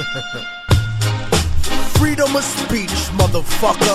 Freedom of speech, motherfucker.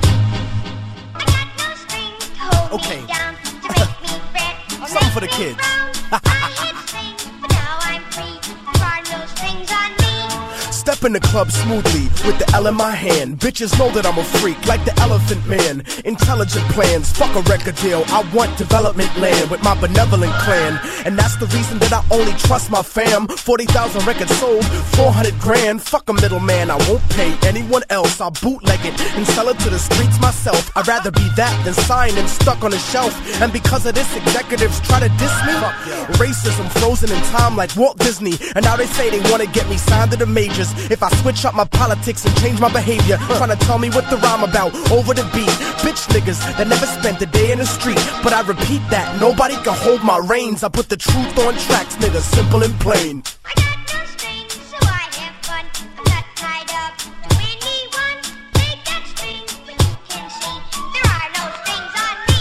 I got no strings to hold Okay. me down, to make me fret, or Something make for the me kids. frown. I had strings, but now I'm free. There are no strings on me. Step in the club smoothly with the L in my hand. Bitches know that I'm a freak, like the Elephant Man. Intelligent plans, fuck a record deal. I want development land with my benevolent clan. And that's the reason that I only trust my fam. 40,000 records sold, 400 grand. Fuck a middleman, I won't pay anyone else. I'll bootleg it and sell it to the streets myself. I'd rather be that than signed and stuck on a shelf. And because of this, executives try to diss me. Racism frozen in time like Walt Disney. And now they say they wanna get me signed to the majors. If I switch up my politics and change my behavior, trying to tell me what the rhyme about over the beat. Bitch niggas that never spent a day in the street. But I repeat that, nobody can hold my reins. I put the truth on tracks, nigga, simple and plain. I got no strings, so I have fun. I'm not tied up to anyone. They got strings, but you can see there are no strings on me.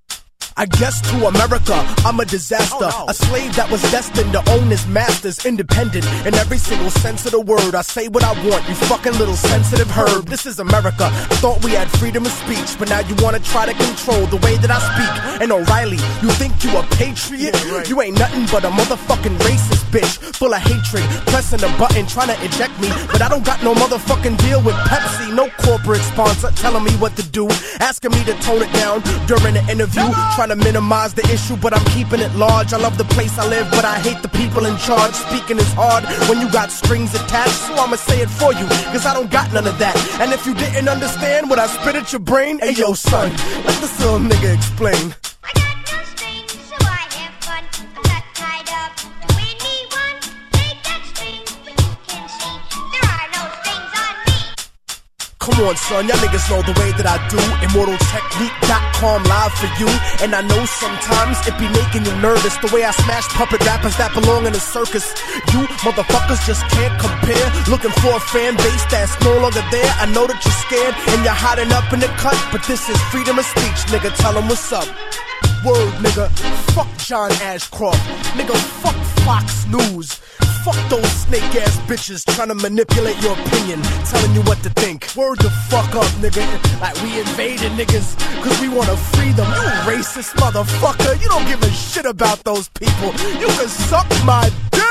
I guess to America, I'm a disaster. A slave that was destined to own his masters. Independent in every single sense of the word. I say what I want, you fucking little sensitive herb. This is America. I thought we had freedom of speech, but now you wanna try to control the way that I speak. And O'Reilly, you think you a patriot? Yeah, right. You ain't nothing but a motherfucking racist bitch. Full of hatred, pressing a button, trying to eject me. But I don't got no motherfucking deal with Pepsi. No corporate sponsor telling me what to do. Asking me to tone it down during the interview. Trying to minimize the issue, but I'm keeping it large. I love the place I live, but I hate the people in charge. Speaking is hard when you got strings attached, so I'ma say it for you, cause I don't got none of that. And if you didn't understand what I spit at your brain, hey yo son, let this little nigga explain. I got no strings, so I have fun. I'm not tied up to anyone. They got strings, but you can see there are no strings on me. Come on, son, y'all niggas know the way that I do. ImmortalTechnique.com live for you. And I know sometimes it be making you nervous, the way I smash puppet rappers that belong in a circus. You motherfuckers just can't compare. Looking for a fan base that's no longer there. I know that you're scared and you're hiding up in the cut, but this is freedom of speech, nigga. Tell 'em what's up. Word, nigga. Fuck John Ashcroft. Nigga, fuck Fox News. Fuck those snake-ass bitches trying to manipulate your opinion, telling you what to think. Word the fuck up, nigga. Like we invaded niggas cause we wanna free them. You racist motherfucker. You don't give a shit about those people. You can suck my dick.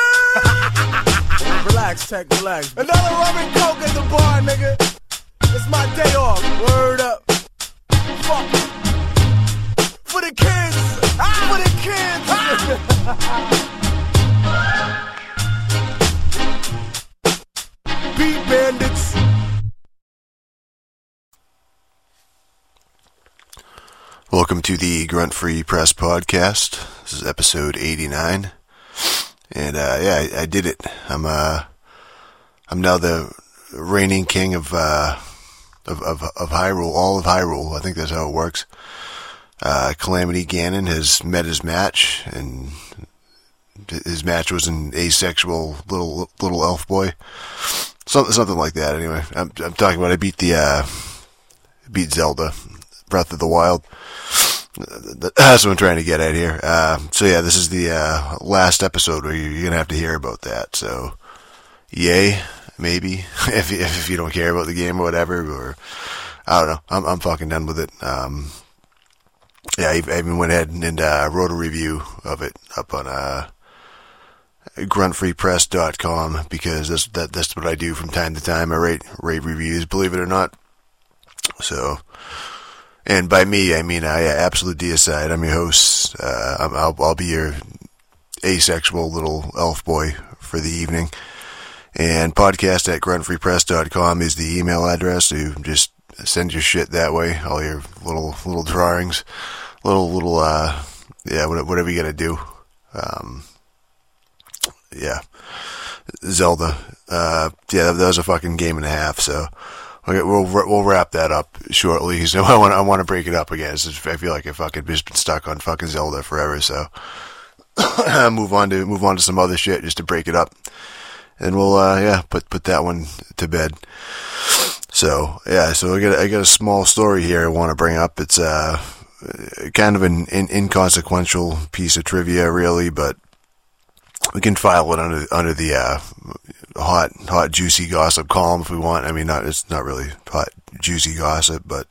Relax, Tech, relax. Another rum and coke at the bar, nigga. It's my day off. Word up. Fuck. For the kids. For the kids. Beat bandits. Welcome to the Grunt Free Press podcast. This is episode 89, and I did it. I'm now the reigning king of Hyrule, all of Hyrule. I think that's how it works. Calamity Ganon has met his match, and his match was an asexual little elf boy. Something like that. Anyway, I'm talking about I beat Zelda, Breath of the Wild. That's what I'm trying to get at here. So yeah, this is the last episode where you're gonna have to hear about that. So, yay, maybe if you don't care about the game or whatever, or I don't know. I'm fucking done with it. Yeah, I even went ahead and wrote a review of it up on gruntfreepress.com, because that's what I do from time to time. I rate reviews, believe it or not. So, and by me, I mean Absolute Deicide. I'm your host. I'll be your asexual little elf boy for the evening. And podcast at gruntfreepress.com is the email address. So just send your shit that way. All your little drawings, whatever you gotta do. Yeah, Zelda. That was a fucking game and a half. So we'll wrap that up shortly. So I want to break it up again. I feel like I've fucking just been stuck on fucking Zelda forever. So move on to some other shit just to break it up, and we'll put that one to bed. So I got a small story here I want to bring up. It's kind of an inconsequential piece of trivia, really, but we can file it under the hot juicy gossip column if we want. I mean, it's not really hot juicy gossip, but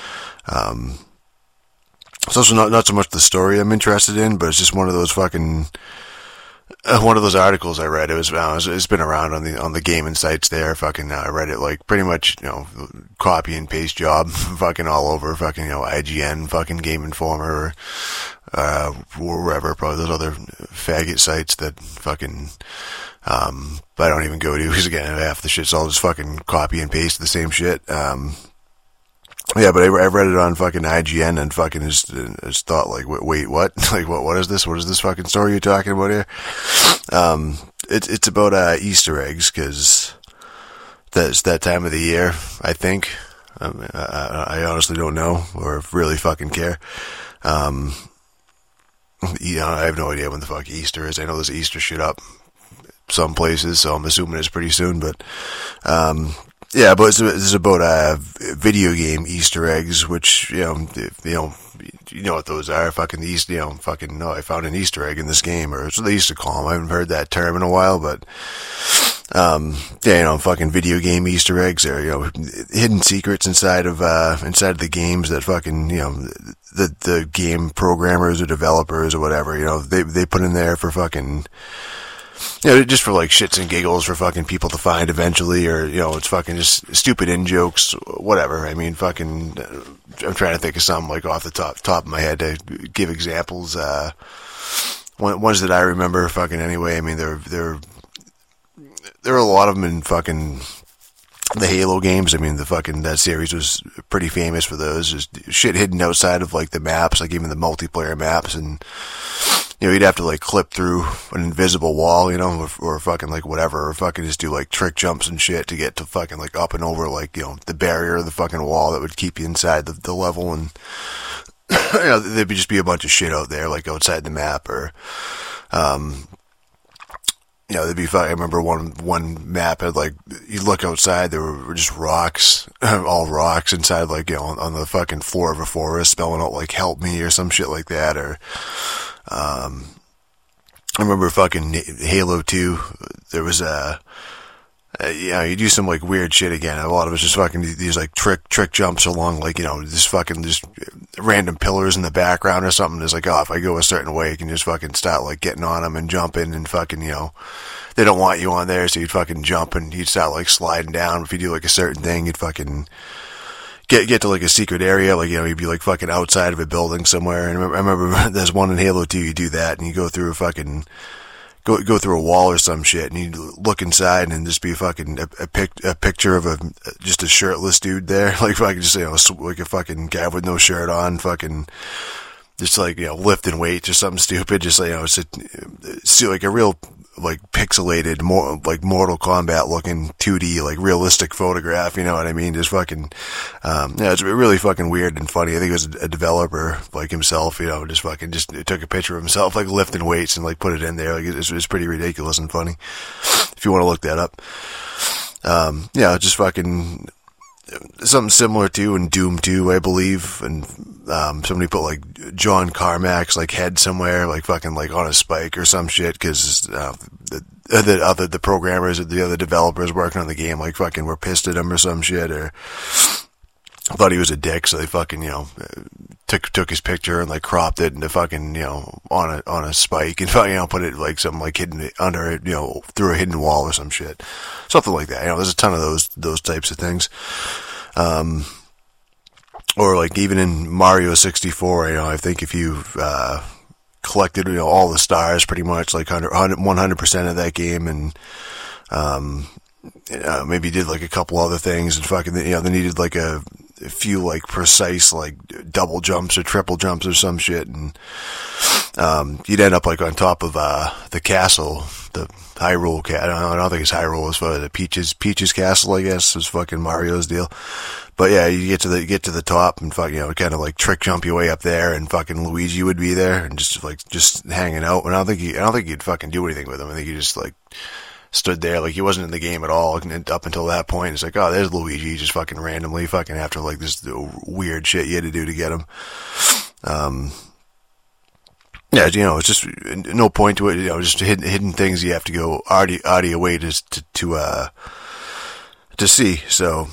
it's also not so much the story I'm interested in, but it's just one of those fucking one of those articles I read. It's been around on the gaming sites there. Fucking I read it like pretty much, copy and paste job, fucking all over, fucking IGN, fucking Game Informer, or wherever, probably those other faggot sites that fucking I don't even go to, because again, half the shit's all just fucking copy and paste the same shit. Yeah, but I read it on fucking IGN and fucking just thought like, wait, what? Like, what is this? What is this fucking story you're talking about here? It's about Easter eggs, because that's that time of the year, I think. I honestly don't know or really fucking care. I have no idea when the fuck Easter is. I know there's Easter shit up some places, so I'm assuming it's pretty soon, but yeah, but it's about video game Easter eggs, which you know what those are. Fucking the Easter, I found an Easter egg in this game, or it's what they used to call them. I haven't heard that term in a while, but yeah, fucking video game Easter eggs are hidden secrets inside of the games that fucking the game programmers or developers or whatever they put in there for fucking. Just for like shits and giggles for fucking people to find eventually, or it's fucking just stupid in jokes, whatever. I mean, fucking, I'm trying to think of some like off the top of my head to give examples. Ones that I remember, fucking anyway. I mean, there are a lot of them in fucking the Halo games. I mean, that series was pretty famous for those. Just shit hidden outside of like the maps, like even the multiplayer maps, and you'd have to like clip through an invisible wall, or fucking like whatever, or fucking just do like trick jumps and shit to get to fucking like up and over like the barrier of the fucking wall that would keep you inside the level, and there'd just be a bunch of shit out there like outside the map, or there'd be. I remember one map had like, you look outside, there were just rocks, all rocks inside, like on the fucking floor of a forest, spelling out like "help me" or some shit like that. Or I remember fucking Halo 2. There was you do some like weird shit again. A lot of it's just fucking these like trick jumps along like just fucking just random pillars in the background or something. It's like, if I go a certain way, you can just fucking start like getting on them and jumping, and fucking they don't want you on there, so you'd fucking jump and you'd start like sliding down. If you do like a certain thing, you'd fucking get to like a secret area, like you'd be like fucking outside of a building somewhere. And I remember there's one in Halo 2, you do that and you go through a fucking go through a wall or some shit, and you look inside and just be fucking a picture of just a shirtless dude there, like fucking just like a fucking guy with no shirt on, fucking just like lifting weights or something stupid, just like it's like a real like pixelated, more like Mortal Kombat looking 2D like realistic photograph, you know what I mean? Just fucking it's really fucking weird and funny. I think it was a developer like himself, just took a picture of himself like lifting weights and like put it in there. Like it's pretty ridiculous and funny if you want to look that up. Just fucking something similar to in Doom 2, I believe, and somebody put like John Carmack's like head somewhere, like fucking like on a spike or some shit, because the programmers, the other developers working on the game, like fucking were pissed at him or some shit, or thought he was a dick, so they fucking took his picture and like cropped it into fucking on a spike and put it like something like hidden under it, through a hidden wall or some shit, something like that. There's a ton of those types of things. Or like even in Mario 64, I think if you've collected all the stars pretty much, like 100% of that game, and maybe did like a couple other things, and fucking they needed like a few like precise like double jumps or triple jumps or some shit, and you'd end up like on top of the castle, the Hyrule I don't think it's Hyrule, it's for the Peach's castle, I guess, was fucking Mario's deal. But yeah, you get to the top and fucking kind of like trick jump your way up there, and fucking Luigi would be there and just hanging out. And I don't think you'd fucking do anything with him. I think he just like stood there, like he wasn't in the game at all. And up until that point, it's like, oh, there's Luigi, just fucking randomly fucking after like this weird shit you had to do to get him. Yeah, you know, it's just no point to it. You know, just hidden things you have to go out of your way to see. So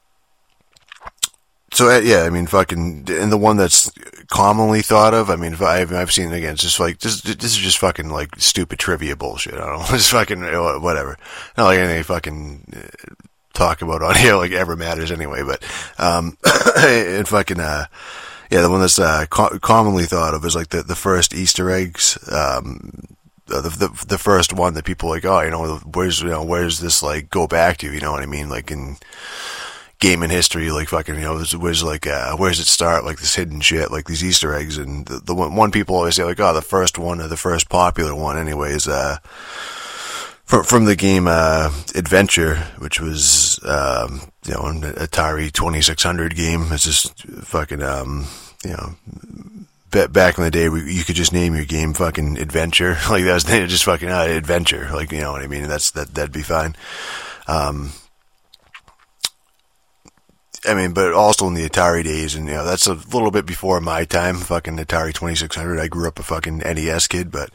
yeah, I mean, fucking, and the one that's commonly thought of, I mean, I've seen it again. It's just like this is just fucking like stupid trivia bullshit. I don't know, just fucking whatever. Not like anything fucking talk about on here like ever matters anyway. But and fucking yeah, the one that's commonly thought of is like the first Easter eggs. The first one that people are like, oh, you know, where's this like go back to? You know what I mean? Like in gaming history, like fucking, you know, where's like where's it start? Like this hidden shit, like these Easter eggs, and the one people always say like, oh, the first one or the first popular one, anyways. From the game Adventure, which was you know, an Atari 2600 game. It's just fucking you know, back in the day you could just name your game fucking Adventure, like that was just fucking Adventure, like, you know what I mean. That'd be fine. I mean, but also in the Atari days, and you know, that's a little bit before my time. Fucking Atari 2600. I grew up a fucking NES kid, but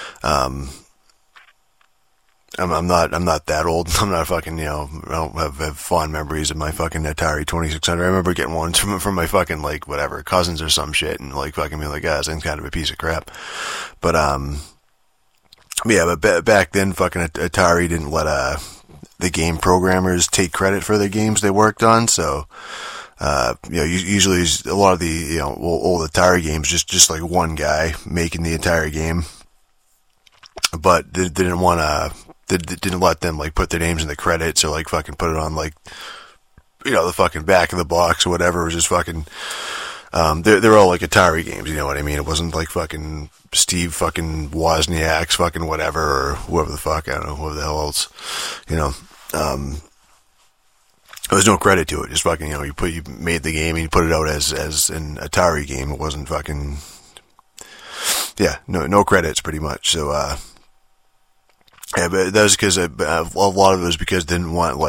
I'm not that old. I'm not fucking, you know, I don't have fond memories of my fucking Atari 2600. I remember getting one from my fucking, like, whatever, cousins or some shit, and, like, fucking being like, ah, this thing's kind of a piece of crap. But, yeah, but back then, fucking Atari didn't let, the game programmers take credit for the games they worked on, so, you know, usually a lot of the, you know, old Atari games, just like one guy making the entire game, but they didn't want to, didn't let them, like, put their names in the credits or, like, fucking put it on, like, you know, the fucking back of the box or whatever. It was just fucking, they're all, like, Atari games, you know what I mean? It wasn't, like, fucking Steve fucking Wozniak's fucking whatever, or whoever the fuck, I don't know, whoever the hell else, you know. There was no credit to it. Just fucking, you know, you made the game and you put it out as an Atari game. It wasn't fucking, yeah, no credits pretty much. So, yeah, but that was because a lot of it was because they didn't want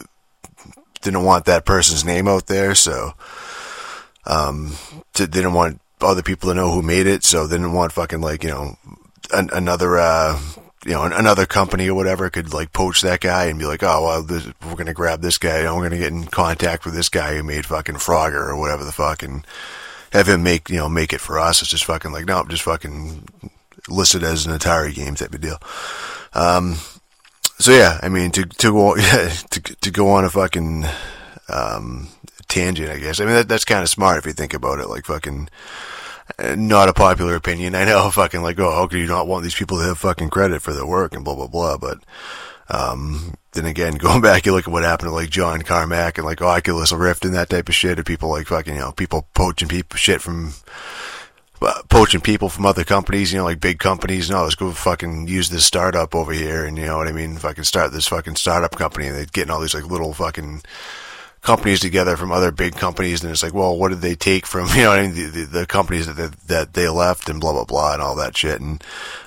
that person's name out there. So, they didn't want other people to know who made it. So they didn't want fucking, like, you know, another, you know, another company or whatever could, like, poach that guy and be like, oh, well, we're going to grab this guy, you know, we're going to get in contact with this guy who made fucking Frogger or whatever the fuck, and have him make it for us. It's just fucking like, no, just fucking listed as an Atari game type of deal. So yeah, I mean, to go on a fucking, tangent, I guess. I mean, that's kind of smart if you think about it, like, fucking, not a popular opinion. I know, fucking, like, oh, how could you not want these people to have fucking credit for their work and blah, blah, blah, but, then again, going back, you look at what happened to, like, John Carmack and, like, Oculus Rift and that type of shit, and people, like, fucking, you know, people poaching people from other companies, you know, like big companies. No, let's go fucking use this startup over here, and, you know what I mean, fucking start this fucking startup company, and they're getting all these, like, little fucking companies together from other big companies, and it's like, well, what did they take from, you know what I mean, the companies that they left, and blah, blah, blah, and all that shit. And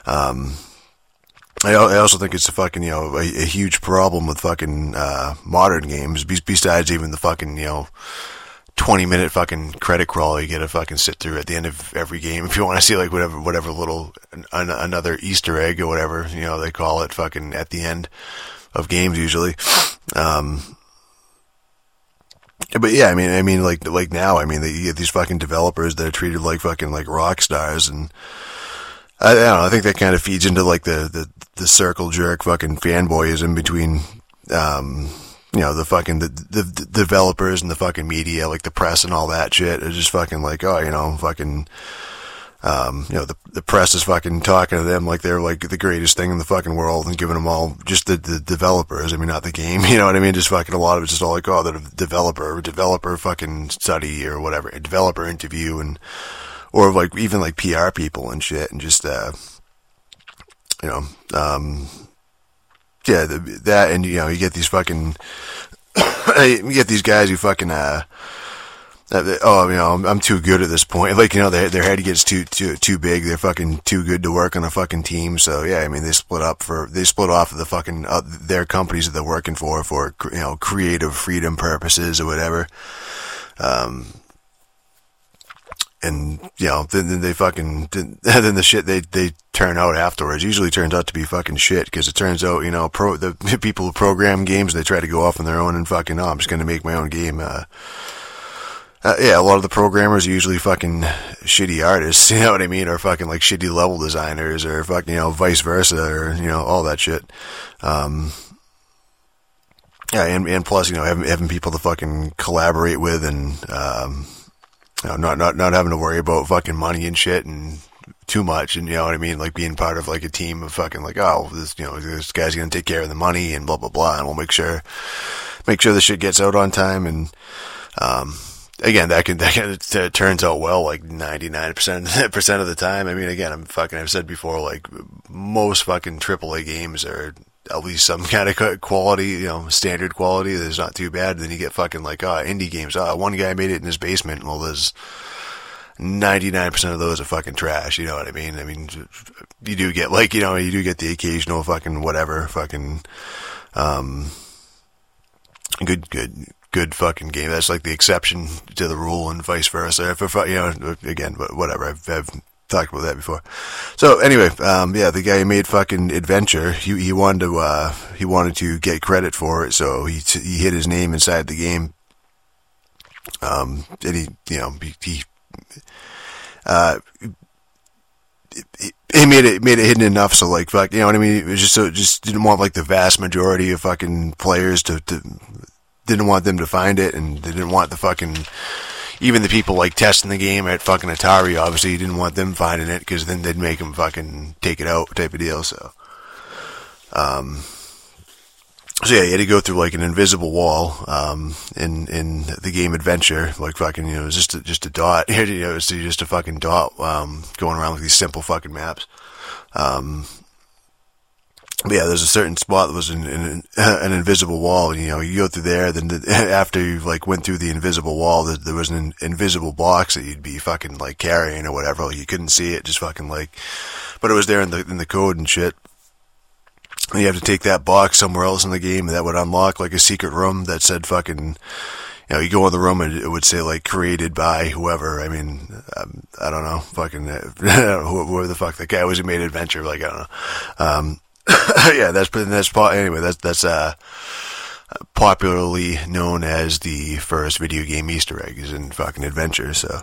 I also think it's a fucking, you know, a huge problem with fucking modern games, besides even the fucking, you know, 20-minute fucking credit crawl you get to fucking sit through at the end of every game if you want to see, like, whatever little another Easter egg or whatever, you know, they call it, fucking at the end of games usually. But yeah, I mean, like now, I mean, you get these fucking developers that are treated like fucking, like, rock stars, and I don't know, I think that kind of feeds into, like, the circle jerk fucking fanboyism between, you know, the fucking, the developers and the fucking media, like the press and all that shit. It's just fucking like, oh, you know, fucking, you know, the press is fucking talking to them like they're, like, the greatest thing in the fucking world, and giving them all just the developers. I mean, not the game, you know what I mean? Just fucking a lot of it's just all like, oh, the developer fucking study or whatever, a developer interview, and, or like, even like PR people and shit, and just, you know, yeah, that, and, you know, you get these fucking, you get these guys who fucking, oh, you know, I'm too good at this point. Like, you know, their head gets too big. They're fucking too good to work on a fucking team. So yeah, I mean, they split off of the fucking, their companies that they're working for, you know, creative freedom purposes or whatever. and then they fucking, then the shit they turn out afterwards usually turns out to be fucking shit, because it turns out, the people who program games, they try to go off on their own and fucking, I'm just gonna make my own game. A lot of the programmers are usually fucking shitty artists, you know what I mean, or fucking like shitty level designers, or fucking, vice versa, or, all that shit. And plus, having people to fucking collaborate with, and, not having to worry about fucking money and shit and too much, and you know what I mean, like being part of like a team of fucking like, this guy's gonna take care of the money and blah blah blah, and we'll make sure the shit gets out on time, and again, that turns out well, like 99% of the time. I mean, again, I've said before, like most fucking AAA games are at least some kind of quality, standard quality that's not too bad. Then you get fucking like, indie games. One guy made it in his basement. Well, there's 99% of those are fucking trash. You know what I mean? I mean, you do get like, you do get the occasional fucking whatever, fucking, good fucking game. That's like the exception to the rule, and vice versa. Again, but whatever. I've talked about that before. So anyway, the guy who made fucking Adventure, he wanted to get credit for it, so he hid his name inside the game. And he made it hidden enough, so like, fuck, you know what I mean? It was just didn't want like the vast majority of fucking players to didn't want them to find it, and they didn't want the fucking, even the people like testing the game at fucking Atari, obviously, you didn't want them finding it, because then they'd make them fucking take it out type of deal. So, you had to go through like an invisible wall, in the game Adventure, like fucking, it was just a dot, it's just a fucking dot, going around with these simple fucking maps. But yeah, there's a certain spot that was an invisible wall, and, you go through there, then after you, like, went through the invisible wall, there was an invisible box that you'd be fucking, like, carrying or whatever, like, you couldn't see it, just fucking, like, but it was there in the code and shit. And you have to take that box somewhere else in the game, and that would unlock, like, a secret room that said fucking, you go in the room and it would say, like, created by whoever. I mean, I don't know, fucking, whoever the fuck that guy was who made Adventure, like, I don't know. Yeah, that's popularly known as the first video game Easter egg, is in fucking Adventure. So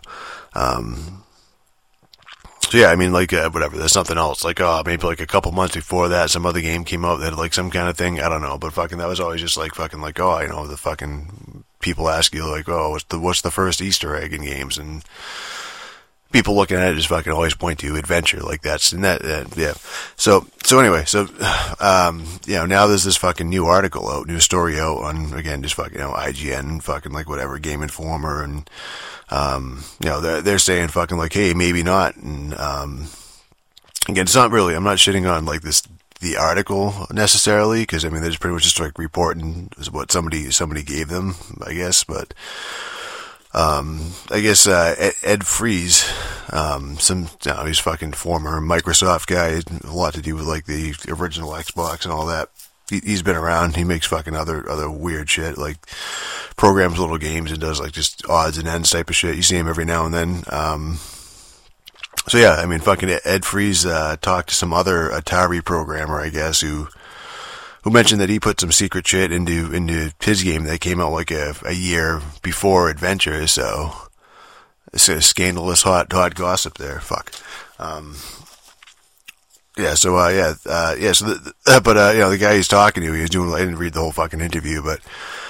yeah, I mean, like, whatever, there's something else, like, maybe like a couple months before that, some other game came out that had like some kind of thing, I don't know, but fucking, that was always just like fucking like, the fucking people ask you like, what's the first Easter egg in games, and people looking at it just fucking always point to Adventure, like that's, and that, yeah. So anyway, now there's this fucking new article out, new story out on, again, just fucking, IGN, fucking like whatever, Game Informer, and, they're saying fucking like, hey, maybe not, and, again, it's not really, I'm not shitting on like the article necessarily, because I mean, they're just pretty much just like reporting what somebody gave them, I guess, but, I guess, Ed Fries, he's fucking former Microsoft guy, a lot to do with like the original Xbox and all that. He's been around, he makes fucking other weird shit, like programs little games and does like just odds and ends type of shit. You see him every now and then. So yeah, I mean, fucking Ed Fries, talked to some other Atari programmer, I guess, who mentioned that he put some secret shit into his game that came out like a year before Adventure, so it's a scandalous hot gossip there, fuck. The guy he's talking to, he was doing, I didn't read the whole fucking interview, but,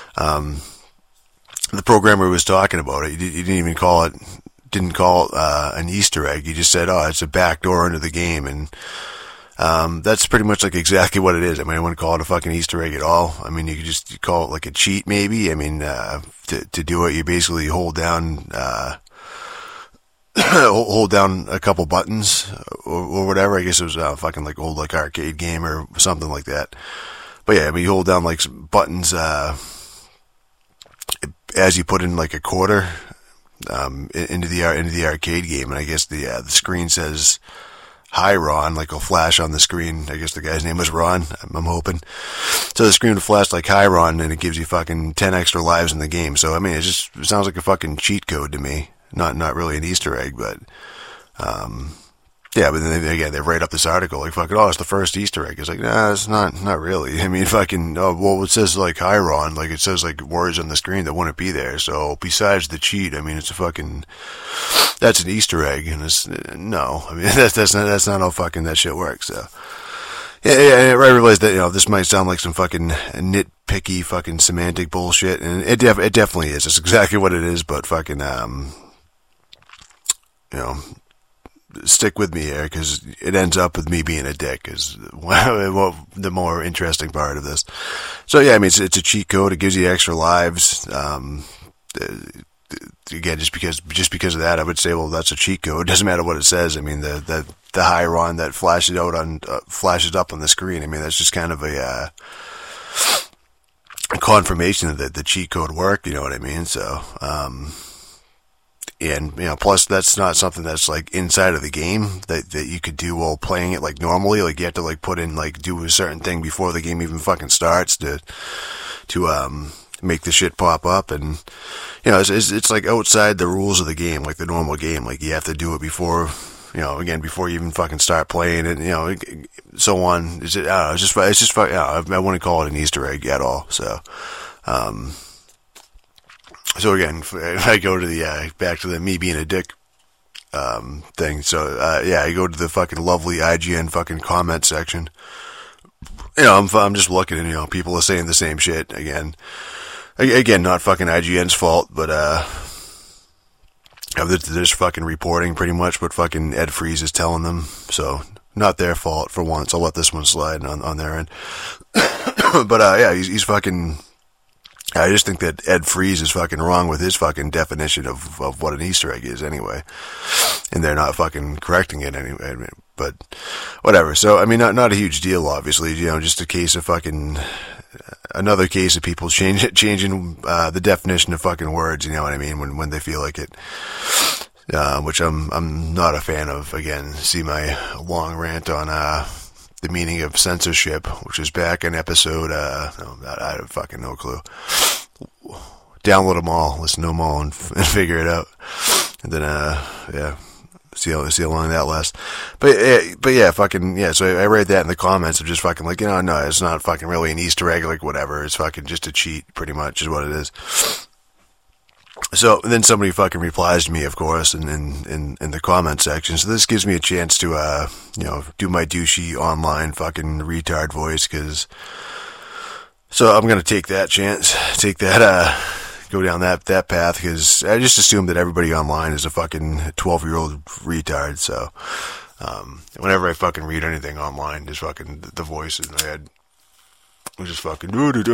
the programmer was talking about it, he didn't call it an Easter egg, he just said, it's a backdoor into the game, and, that's pretty much like exactly what it is. I mean, I wouldn't call it a fucking Easter egg at all. I mean, you could just call it like a cheat, maybe. I mean, to do it, you basically hold down a couple buttons or whatever. I guess it was fucking like old like arcade game or something like that. But yeah, I mean, you hold down like some buttons as you put in like a quarter into the arcade game, and I guess the screen says, "Hi, Ron," like a flash on the screen. I guess the guy's name was Ron, I'm hoping. So the screen would flash like, "Hi, Ron," and it gives you fucking 10 extra lives in the game. So, I mean, it sounds like a fucking cheat code to me. not really an Easter egg, but yeah, but then they write up this article like fucking, oh, it's the first Easter egg. It's like, nah, it's not really. I mean, fucking, well, it says like Chiron, like it says like words on the screen that wouldn't be there. So besides the cheat, I mean, it's a fucking, that's an Easter egg, and it's no. I mean, that's not how fucking that shit works. So yeah, I realized that this might sound like some fucking nitpicky fucking semantic bullshit, and it definitely is. It's exactly what it is, but fucking stick with me here, because it ends up with me being a dick, is the more interesting part of this. So yeah, I mean, it's a cheat code. It gives you extra lives. Again, just because of that, I would say, well, that's a cheat code. It doesn't matter what it says. I mean, the Chiron that flashes up on the screen. I mean, that's just kind of a confirmation that the cheat code worked. You know what I mean? So, and plus that's not something that's like inside of the game that you could do while playing it like normally. Like you have to like put in like do a certain thing before the game even fucking starts to make the shit pop up, and it's like outside the rules of the game, like the normal game. Like you have to do it before, before you even fucking start playing it, so on. It's just I wouldn't call it an Easter egg at all. So, so again, I go to the back to the me being a dick thing. So I go to the fucking lovely IGN fucking comment section. I'm just looking, and people are saying the same shit again. Again, not fucking IGN's fault, but they're just fucking reporting pretty much what fucking Ed Freeze is telling them. So not their fault for once. I'll let this one slide on their end. But yeah, he's fucking. I just think that Ed Freeze is fucking wrong with his fucking definition of what an Easter egg is anyway, and they're not fucking correcting it anyway. But whatever. So I mean, not a huge deal, obviously. Just a case of fucking. Another case of people changing the definition of fucking words, you know what I mean, when they feel like it, which I'm not a fan of. Again, see my long rant on the meaning of censorship, which is back in episode, I have fucking no clue. Download them all, listen to them all, and figure it out, and then see how long that lasts. But yeah, fucking yeah. So I read that in the comments of just fucking like, no, it's not fucking really an Easter egg, like whatever. It's fucking just a cheat, pretty much is what it is. So then somebody fucking replies to me, of course, in the comment section. So this gives me a chance to do my douchey online fucking retard voice, so I'm gonna take that chance, go down that path, because I just assume that everybody online is a fucking 12-year-old retard. So whenever I fucking read anything online, just fucking the voice in my head was just fucking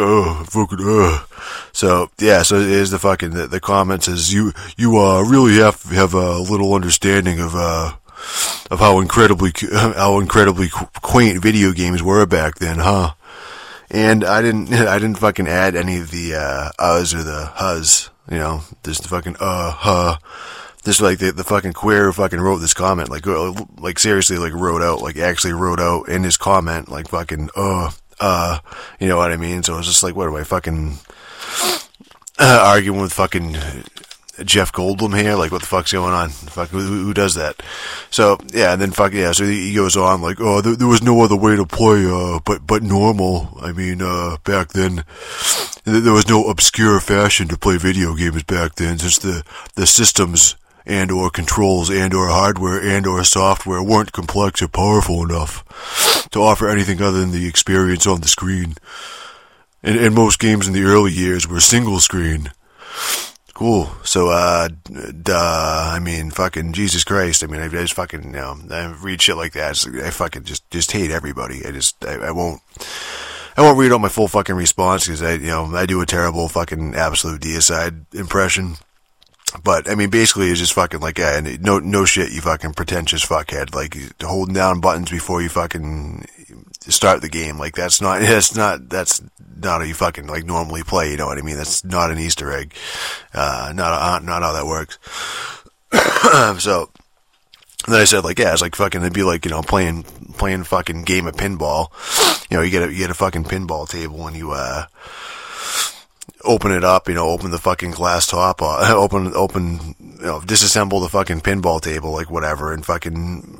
So yeah, so it is the fucking the comment says you really have a little understanding of how incredibly quaint video games were back then, huh? And I didn't fucking add any of the uhs or the hus, just the fucking just like the fucking queer fucking wrote this comment, like seriously, like actually wrote out in his comment, like fucking you know what I mean? So it was just like, what am I fucking arguing with fucking Jeff Goldblum here? Like, what the fuck's going on? Fuck, who does that? So yeah, and then fucking yeah. So he goes on like, oh, there was no other way to play, but normal. I mean, back then there was no obscure fashion to play video games back then, since the systems and or controls and or hardware and or software weren't complex or powerful enough to offer anything other than the experience on the screen. And most games in the early years were single screen. Cool. So, I mean, fucking Jesus Christ. I mean, I just fucking, I read shit like that. I fucking just hate everybody. I won't read out my full fucking response, because I do a terrible fucking absolute deicide impression. But, I mean, basically, it's just fucking like, yeah, no shit, you fucking pretentious fuckhead. Like, holding down buttons before you fucking start the game. Like, that's not how you fucking, like, normally play, you know what I mean? That's not an Easter egg. Not how that works. So, then I said, like, yeah, it's like fucking, it'd be like, playing fucking game of pinball. You get a fucking pinball table, and you open it up, open the fucking glass top, open, disassemble the fucking pinball table, like whatever, and fucking,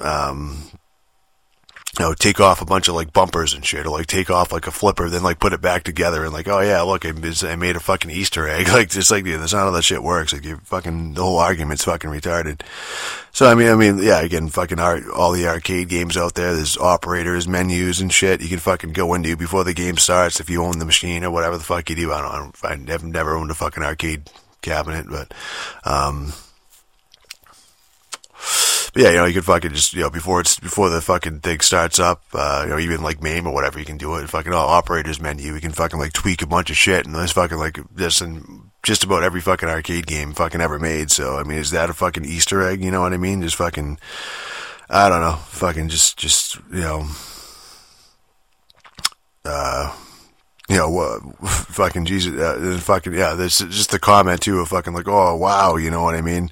take off a bunch of like bumpers and shit, or like take off like a flipper, then like put it back together and like, oh yeah, look, I made a fucking Easter egg. Like, just like, yeah, that's not how that shit works. Like, the whole argument's fucking retarded. So, I mean, yeah, again, fucking all the arcade games out there, there's operators, menus and shit you can fucking go into before the game starts if you own the machine or whatever the fuck you do. I've never owned a fucking arcade cabinet, but yeah, you could fucking just, before the fucking thing starts up, even like MAME or whatever, you can do it. Fucking operators menu, you can fucking like tweak a bunch of shit, and there's fucking like this in just about every fucking arcade game fucking ever made. So, I mean, is that a fucking Easter egg? You know what I mean? Just fucking, I don't know, fucking just, fucking Jesus, fucking, yeah, there's just the comment too of fucking like, oh wow, you know what I mean?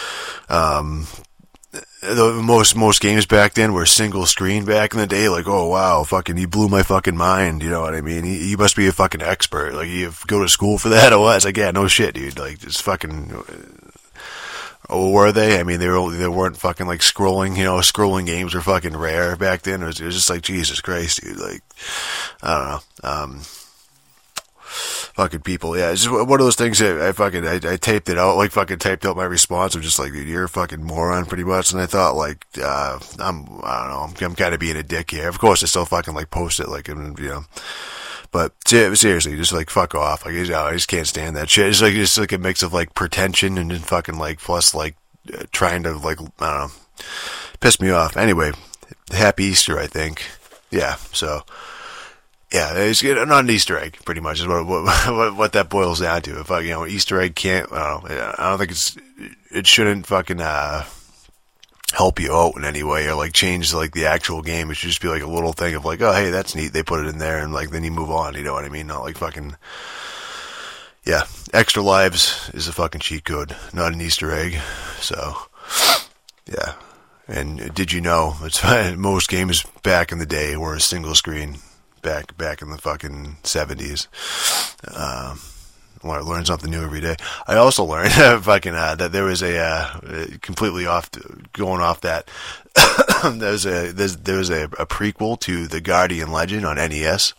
Most games back then were single screen back in the day. Like, oh wow, fucking, you blew my fucking mind. You know what I mean? You must be a fucking expert. Like, you go to school for that or what? It's like, yeah, no shit, dude. Like, just fucking. Oh, were they? I mean, they weren't fucking like scrolling. Scrolling games were fucking rare back then. It was just like, Jesus Christ, dude. Like, I don't know. Fucking people, yeah, it's just one of those things that I taped it out, like fucking typed out my response. I'm just like, dude, you're a fucking moron, pretty much. And I thought, like, I don't know, I'm kind of being a dick here. Of course, I still fucking like post it, like, but seriously, just like fuck off. Like, I just can't stand that shit. It's like a mix of like pretension and then fucking like plus like trying to like, I don't know, piss me off. Anyway, happy Easter, I think. Yeah, so. Yeah, it's not an Easter egg, pretty much, is what that boils down to. If Easter egg can't, I don't think it shouldn't fucking help you out in any way or like change like the actual game. It should just be like a little thing of like, oh hey, that's neat, they put it in there, and like then you move on. You know what I mean? Not like fucking. Yeah, extra lives is a fucking cheat code, not an Easter egg. So, yeah. And did you know most games back in the day were a single screen? Back in the fucking 70s. I learn something new every day. I also learned fucking that there was a completely going off that there was a prequel to the Guardian Legend on NES.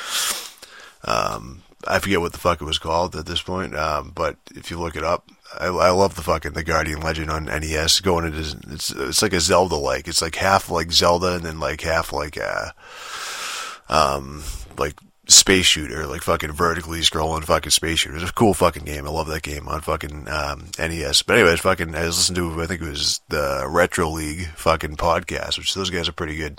I forget what the fuck it was called at this point, but if you look it up, I love the Guardian Legend on NES. Going into it's like a Zelda like. It's like half like Zelda and then like half like space shooter, like fucking vertically scrolling fucking space shooter. It's a cool fucking game. I love that game on fucking NES. But anyways, fucking I was listening to, I think it was the Retro League fucking podcast, which those guys are pretty good.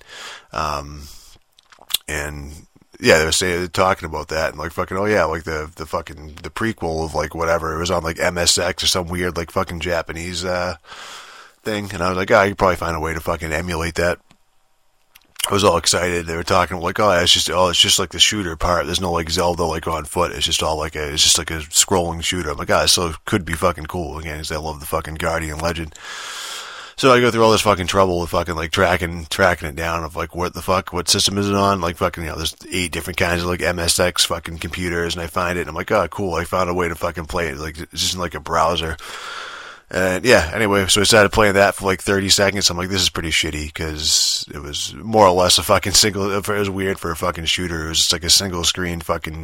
And yeah, they were talking about that and like fucking, oh yeah, like the fucking the prequel of like whatever. It was on like MSX or some weird like fucking Japanese thing. And I was like, oh, you could probably find a way to fucking emulate that. I was all excited. They were talking like, it's just like the shooter part. There's no like Zelda like on foot. It's just all like it's just like a scrolling shooter. I'm like, so it could be fucking cool again, because I love the fucking Guardian Legend. So I go through all this fucking trouble with fucking like tracking it down of like what system is it on? Like fucking, there's 8 different kinds of like MSX fucking computers, and I find it and I'm like, oh cool, I found a way to fucking play it. Like, it's just in like a browser. And yeah, anyway, so I started playing that for like 30 seconds. I'm like, this is pretty shitty, because it was more or less a fucking it was weird for a fucking shooter. It was just like a single screen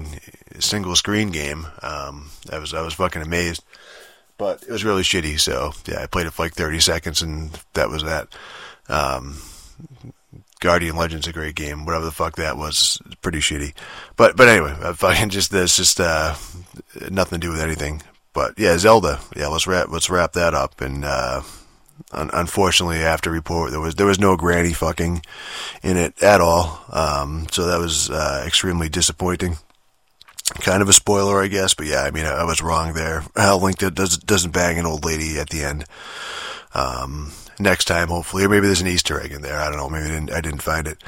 game. I was fucking amazed, but it was really shitty. So yeah, I played it for like 30 seconds and that was that. Guardian Legend's a great game. Whatever the fuck that was, it's pretty shitty. But anyway, fucking there's just nothing to do with anything. But yeah, Zelda. Yeah, let's wrap that up. And unfortunately, I have to report there was no granny fucking in it at all. So that was extremely disappointing. Kind of a spoiler, I guess. But yeah, I mean, I was wrong there. Link doesn't bang an old lady at the end. Next time, hopefully, or maybe there's an Easter egg in there. I don't know. Maybe I didn't find it.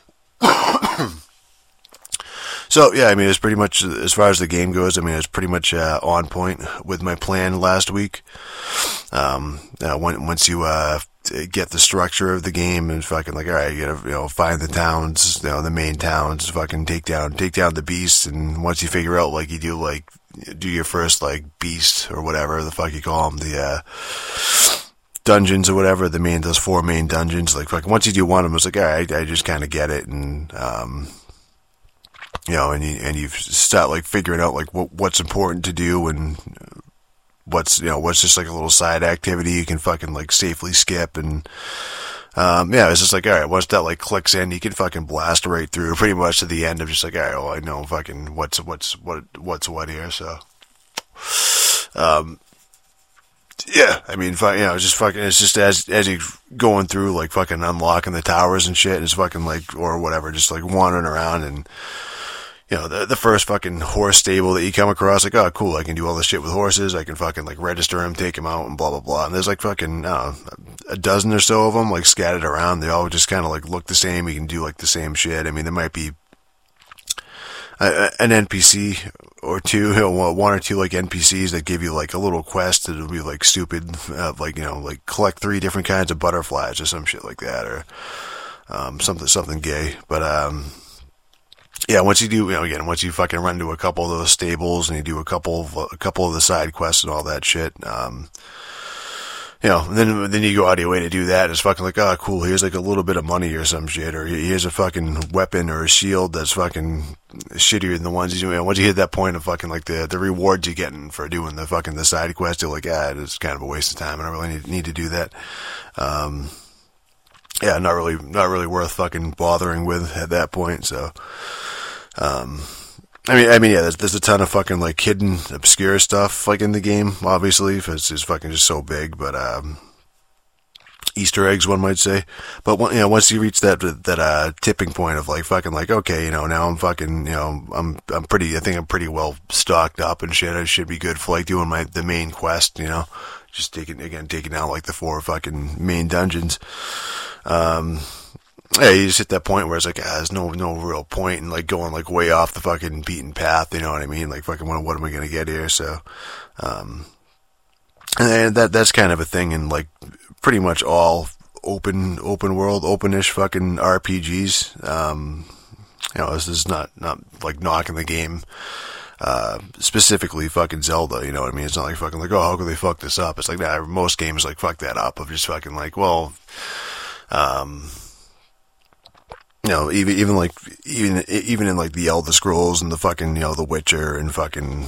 So, yeah, I mean, it's pretty much, as far as the game goes, I mean, it's pretty much on point with my plan last week. Once you get the structure of the game and fucking like, all right, you gotta, find the towns, the main towns, fucking take down the beasts, and once you figure out, like, you do, like, do your first, like, beast or whatever the fuck you call them, the, dungeons or whatever, those 4 main dungeons, like, fucking, once you do one of them, it's like, alright, I just kind of get it, and, you know, and you start, like, figuring out, like, what's important to do, and what's just, like, a little side activity you can fucking, like, safely skip, and, yeah, it's just like, alright, once that, like, clicks in, you can fucking blast right through, pretty much to the end of just like, alright, well, I know fucking what's what here, so, yeah, I mean, you know, just fucking, it's just as you're going through, like, fucking unlocking the towers and shit, it's fucking, like, or whatever, just, like, wandering around, and, you know, the first fucking horse stable that you come across, like, oh, cool, I can do all this shit with horses, I can fucking, like, register them, take them out, and blah, blah, blah, and there's, like, fucking, a dozen or so of them, like, scattered around, they all just kind of, like, look the same, you can do, like, the same shit, I mean, there might be an NPC or two, you know, 1 or 2 like NPCs that give you like a little quest that'll be like stupid, like, you know, like collect 3 different kinds of butterflies or some shit like that, or something gay. But yeah, once you do, you know, again, once you fucking run into a couple of those stables and you do a couple of the side quests and all that shit, you know, then you go out of your way to do that, and it's fucking like, oh, cool, here's like a little bit of money or some shit, or here's a fucking weapon or a shield that's fucking shittier than the ones you know, once you hit that point of fucking like the rewards you're getting for doing the side quest, you're like, it's kind of a waste of time, I don't really need to do that. Yeah, not really worth fucking bothering with at that point, so, I mean, yeah, there's a ton of fucking, like, hidden, obscure stuff, like, in the game, obviously, it's just fucking just so big, but, Easter eggs, one might say, but, you know, once you reach that tipping point of, like, fucking, like, okay, you know, now I'm fucking, you know, I think I'm pretty well stocked up and shit, I should be good for, like, doing the main quest, you know, just taking down, like, the 4 fucking main dungeons, yeah, you just hit that point where it's like, there's no real point in, like, going, like, way off the fucking beaten path, you know what I mean? Like, fucking, what am I gonna get here? So, and that's kind of a thing in, like, pretty much all open world, openish fucking RPGs. You know, this is not, like, knocking the game, specifically fucking Zelda, you know what I mean? It's not like fucking, like, oh, how could they fuck this up? It's like, nah, most games, like, fuck that up, of just fucking, like, well, you know, even in like the Elder Scrolls and the fucking, you know, The Witcher and fucking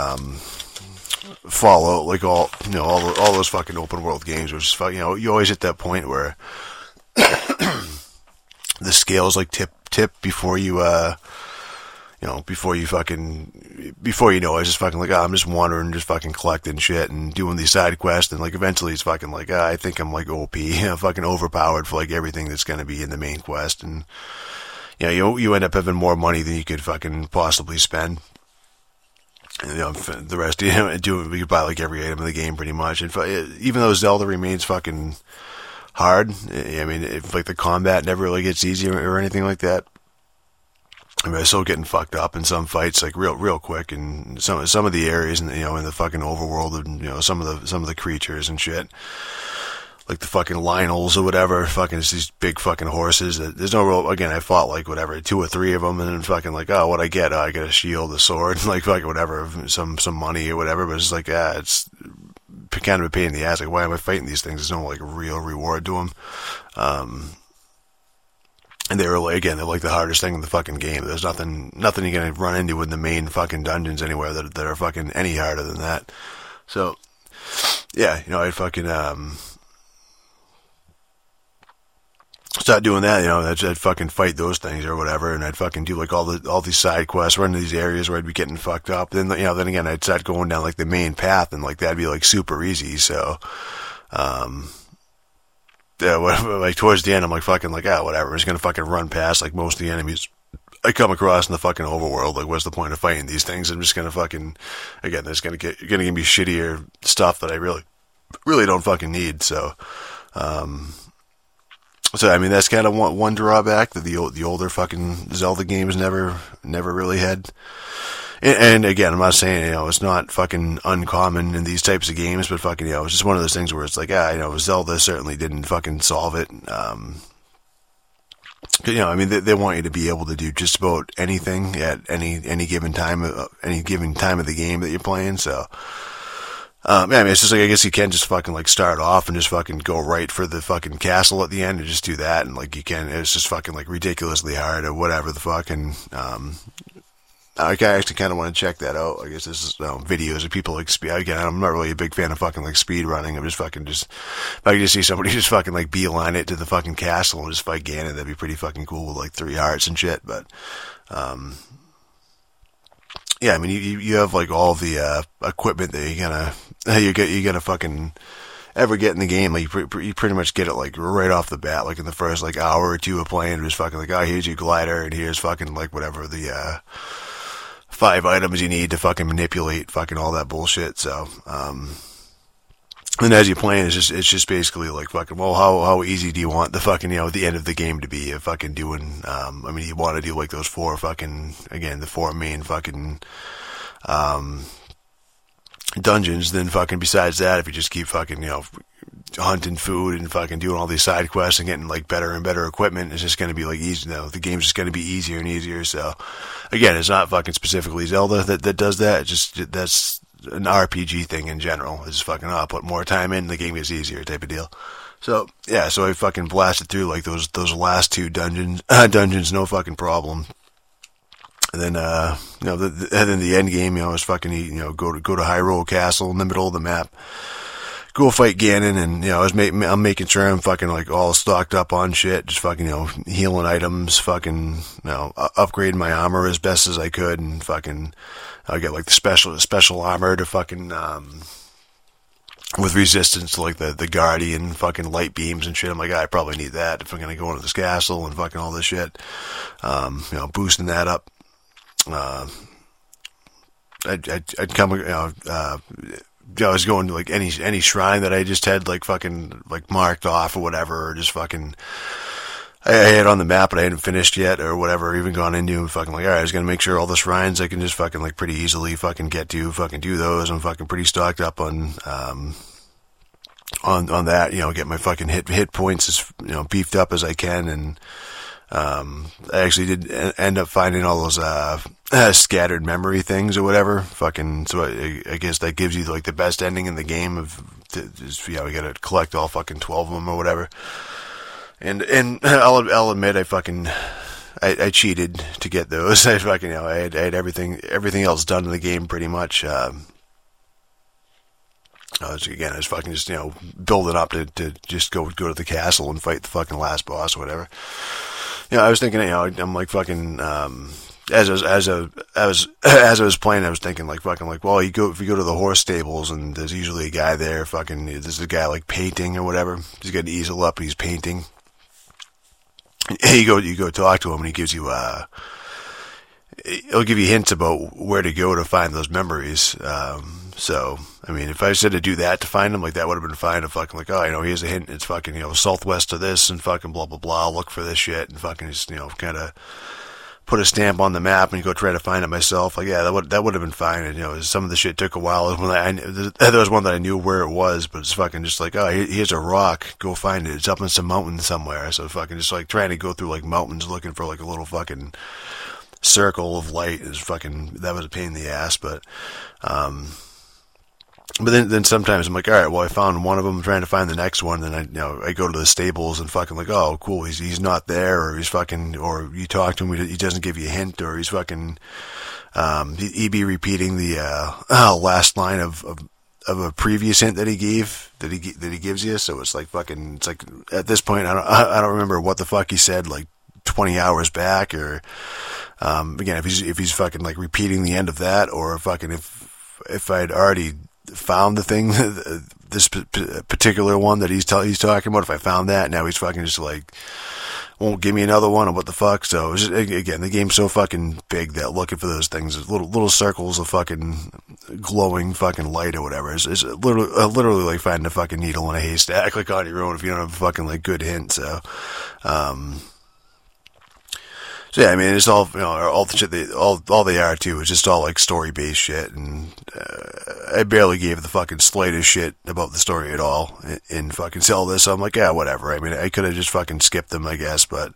Fallout, like all those fucking open world games, which is fucking, you know, you always hit that point where the scales like tip before you you know, before you know, it's just fucking like, I'm just wandering, just fucking collecting shit and doing these side quests, and like eventually it's fucking like, I think I'm like OP, you know, fucking overpowered for like everything that's gonna be in the main quest, and you know, you end up having more money than you could fucking possibly spend. And, you know, the rest, you know, we could buy like every item in the game pretty much, and even though Zelda remains fucking hard, I mean, if like the combat never really gets easier or anything like that. I mean, I'm still getting fucked up in some fights, like real quick, and some of the areas, and you know, in the fucking overworld, and you know, some of the creatures and shit, like the fucking Lionels or whatever, fucking it's these big fucking horses. There's no real. Again, I fought like whatever 2 or 3 of them, and then fucking like, oh, what I get? Oh, I get a shield, a sword, like fucking whatever, some money or whatever. But it's like, it's kind of a pain in the ass. Like, why am I fighting these things? There's no like real reward to them. And they're like the hardest thing in the fucking game. There's nothing you're gonna run into in the main fucking dungeons anywhere that are fucking any harder than that. So, yeah, you know, I'd fucking start doing that. You know, I'd fucking fight those things or whatever, and I'd fucking do like all these side quests, run to these areas where I'd be getting fucked up. Then you know, then again, I'd start going down like the main path, and like that'd be like super easy. So, yeah, like towards the end, I'm like fucking like, whatever. I'm just gonna fucking run past like most of the enemies I come across in the fucking overworld. Like, what's the point of fighting these things? I'm just gonna fucking, again, there's gonna give me shittier stuff that I really don't fucking need. So, I mean, that's kind of one drawback that the older fucking Zelda games never really had. And again, I'm not saying, you know, it's not fucking uncommon in these types of games, but fucking, you know, it's just one of those things where it's like, you know, Zelda certainly didn't fucking solve it. You know, I mean, they want you to be able to do just about anything at any given time of the game that you're playing. So, yeah, I mean, it's just like, I guess you can just fucking like start off and just fucking go right for the fucking castle at the end and just do that, and like you can, it's just fucking like ridiculously hard or whatever the fuck. And I actually kind of want to check that out. I guess this is videos of people like speed. Again, I'm not really a big fan of fucking like speed running. I'm just fucking if I could just see somebody just fucking like beeline it to the fucking castle and just fight Ganon, that'd be pretty fucking cool with like 3 hearts and shit. But yeah, I mean, you have like all the equipment that you're gonna fucking ever get in the game. Like you pretty much get it like right off the bat, like in the first like hour or two of playing. Just fucking like, oh, here's your glider, and here's fucking like whatever the 5 items you need to fucking manipulate fucking all that bullshit. So, and as you're playing, it's just basically like fucking, well, how easy do you want the fucking, the end of the game to be of fucking doing, I mean, you want to do like those 4 fucking, again, the 4 main fucking, dungeons. Then fucking besides that, if you just keep fucking, hunting food and fucking doing all these side quests and getting like better and better equipment, it's just going to be like easy. The game's just going to be easier and easier. So again, it's not fucking specifically Zelda that does that. It's just, that's an RPG thing in general. It's just fucking, I'll put more time in, the game gets easier type of deal. So yeah, so I fucking blasted through like those last 2 dungeons, no fucking problem. And then, and then the end game, is fucking, go to Hyrule Castle in the middle of the map. Go fight Ganon, and I'm making sure I'm fucking like all stocked up on shit, just fucking healing items, fucking upgrading my armor as best as I could, and fucking I get like the special armor to fucking with resistance to like the Guardian fucking light beams and shit. I'm like, I probably need that if I'm gonna go into this castle and fucking all this shit. Boosting that up. I'd come, I was going to like any shrine that I just had like fucking like marked off or whatever, or just fucking I had on the map but I hadn't finished yet or whatever, or even gone into and fucking like, alright, I was gonna make sure all the shrines I can just fucking like pretty easily fucking get to, fucking do those. I'm fucking pretty stocked up on that, get my fucking hit points as beefed up as I can. And I actually did end up finding all those scattered memory things or whatever. Fucking, so I guess that gives you like the best ending in the game of, we gotta collect all fucking 12 of them or whatever. And I'll admit I cheated to get those. I fucking, I had everything else done in the game pretty much. I was fucking just building up to just go to the castle and fight the fucking last boss or whatever. I was thinking, I'm like fucking, as I was playing, I was thinking like fucking like, well, if you go to the horse stables and there's usually a guy there, fucking, there's a guy like painting or whatever. He's got an easel up and he's painting. You go talk to him and he gives you, he'll give you hints about where to go to find those memories. So, I mean, if I said to do that to find them, like, that would have been fine. If fucking, like, oh, here's a hint, it's fucking, southwest of this, and fucking blah, blah, blah, I'll look for this shit, and fucking just, kind of put a stamp on the map and go try to find it myself. Like, yeah, that would have been fine. And, some of the shit took a while. There was one that I knew where it was, but it's fucking just like, oh, here's a rock, go find it. It's up in some mountain somewhere. So fucking just, like, trying to go through, like, mountains looking for, like, a little fucking circle of light is fucking, that was a pain in the ass, but then sometimes I'm like, all right, well, I found one of them, I'm trying to find the next one. Then I go to the stables and fucking like, oh, cool, he's not there, or he's fucking, or you talk to him, he doesn't give you a hint, or he's fucking, he'd be repeating the last line of a previous hint that he gives you. So it's like fucking, it's like at this point I don't remember what the fuck he said like 20 hours back, or again, if he's fucking like repeating the end of that, or fucking if I'd already found the thing, this particular one that he's talking about, if I found that, now he's fucking just like won't give me another one, or what the fuck. So it's just, again, the game's so fucking big that looking for those things, little circles of fucking glowing fucking light or whatever, is literally like finding a fucking needle in a haystack, like on your own, if you don't have a fucking like good hint. So So yeah, I mean, it's all, all the shit, all they are too, is just all like story-based shit, and I barely gave the fucking slightest shit about the story at all in fucking Zelda, so I'm like, yeah, whatever. I mean, I could have just fucking skipped them, I guess, but,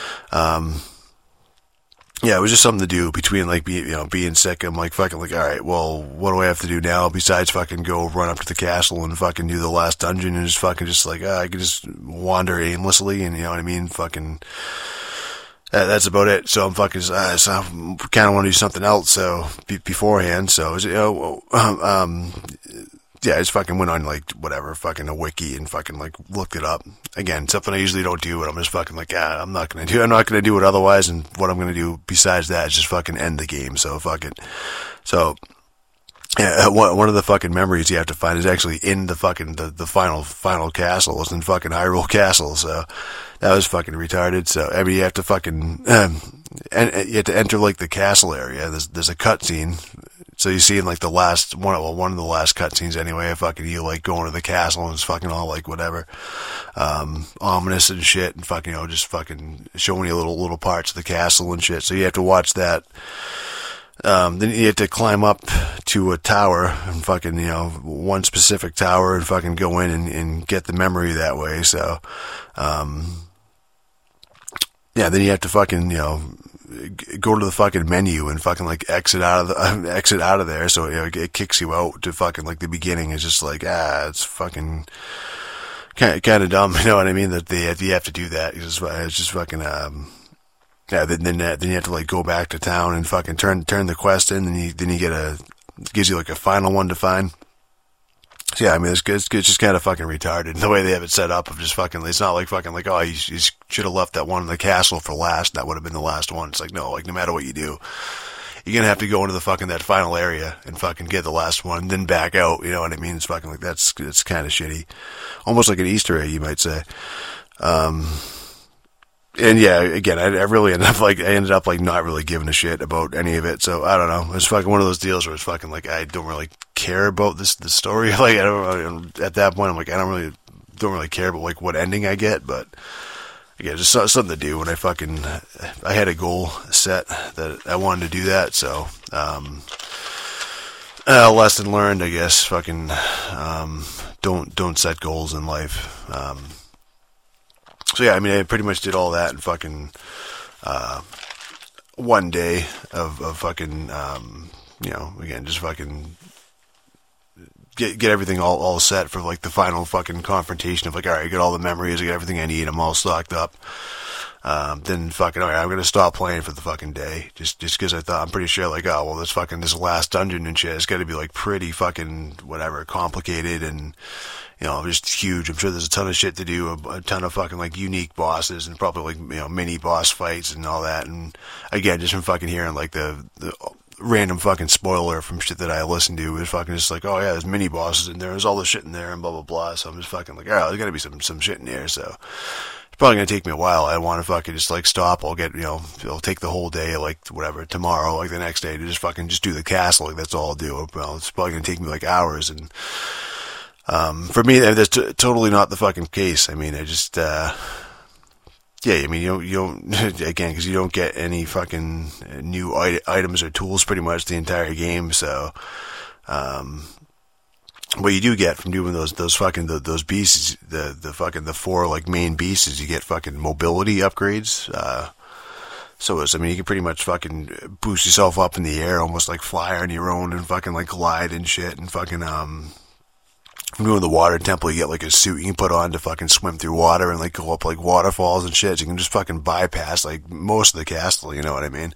yeah, it was just something to do between like being sick. I'm like fucking like, all right, well, what do I have to do now besides fucking go run up to the castle and fucking do the last dungeon and just fucking just like, I could just wander aimlessly, and you know what I mean, fucking. That's about it. So I'm fucking, so I kind of want to do something else. So beforehand, so it was, yeah, I just fucking went on like whatever, fucking a wiki and fucking like looked it up. Again, something I usually don't do, but I'm just fucking like, I'm not gonna do it otherwise. And what I'm gonna do besides that is just fucking end the game. So fuck it. So. Yeah, one of the fucking memories you have to find is actually in the fucking, the final castle. It's in fucking Hyrule Castle, so that was fucking retarded. So, I mean, you have to fucking, and you have to enter like the castle area. There's a cutscene. So you see in like the last, one of the last cutscenes anyway, fucking you like going to the castle and it's fucking all like whatever, ominous and shit and fucking, just fucking showing you little parts of the castle and shit. So you have to watch that. Then you have to climb up to a tower and fucking, one specific tower and fucking go in and get the memory that way. So, yeah, then you have to fucking, go to the fucking menu and fucking like exit out of there. So, it kicks you out to fucking like the beginning. It's just like, it's fucking kind of dumb. You know what I mean? That you have to do that. It's just fucking, yeah, then you have to like go back to town and fucking turn the quest in, and then you get gives you like a final one to find. So yeah, I mean, it's just kind of fucking retarded the way they have it set up. Of just fucking, it's not like fucking like, oh, you should have left that one in the castle for last. That would have been the last one. It's like, no, like no matter what you do, you're gonna have to go into the fucking that final area and fucking get the last one, and then back out. You know what I mean? It's fucking like it's kind of shitty, almost like an Easter egg, you might say. And yeah, again, I really ended up not really giving a shit about any of it. So I don't know. It's fucking one of those deals where it's fucking like, I don't really care about the story. Like, I don't, at that point, I'm like, I don't really care about like what ending I get, but again, just something to do when I had a goal set that I wanted to do that. So, lesson learned, I guess, fucking, don't set goals in life. So yeah, I mean, I pretty much did all that in fucking, one day of fucking, again, just fucking get everything all set for like the final fucking confrontation of like, alright, I got all the memories, I got everything I need, I'm all stocked up. Then fucking, alright, I'm gonna stop playing for the fucking day, just cause I'm pretty sure like, oh, well, this last dungeon and shit, it's gotta be like pretty fucking, whatever, complicated and, just huge. I'm sure there's a ton of shit to do, a ton of fucking like unique bosses and probably like, mini boss fights and all that. And again, just from fucking hearing like the random fucking spoiler from shit that I listened to is fucking just like, oh yeah, there's mini bosses in there, there's all this shit in there and blah blah blah. So I'm just fucking like, alright, there's gotta be some shit in there. So it's probably gonna take me a while. I want to fucking just like stop. I'll get, it'll take the whole day, like whatever, tomorrow, like the next day to just fucking just do the castle. Like that's all I'll do. Well, it's probably gonna take me like hours. And for me, that's totally not the fucking case. I mean, I just, yeah, I mean, you don't, again, because you don't get any fucking new items or tools pretty much the entire game. So, what you do get from doing those fucking, those beasts, the four like main beasts, is you get fucking mobility upgrades. So I mean, you can pretty much fucking boost yourself up in the air, almost like fly on your own and fucking like glide and shit and fucking, from doing the water temple, you get like a suit you can put on to fucking swim through water and like go up like waterfalls and shit. So you can just fucking bypass like most of the castle, you know what I mean?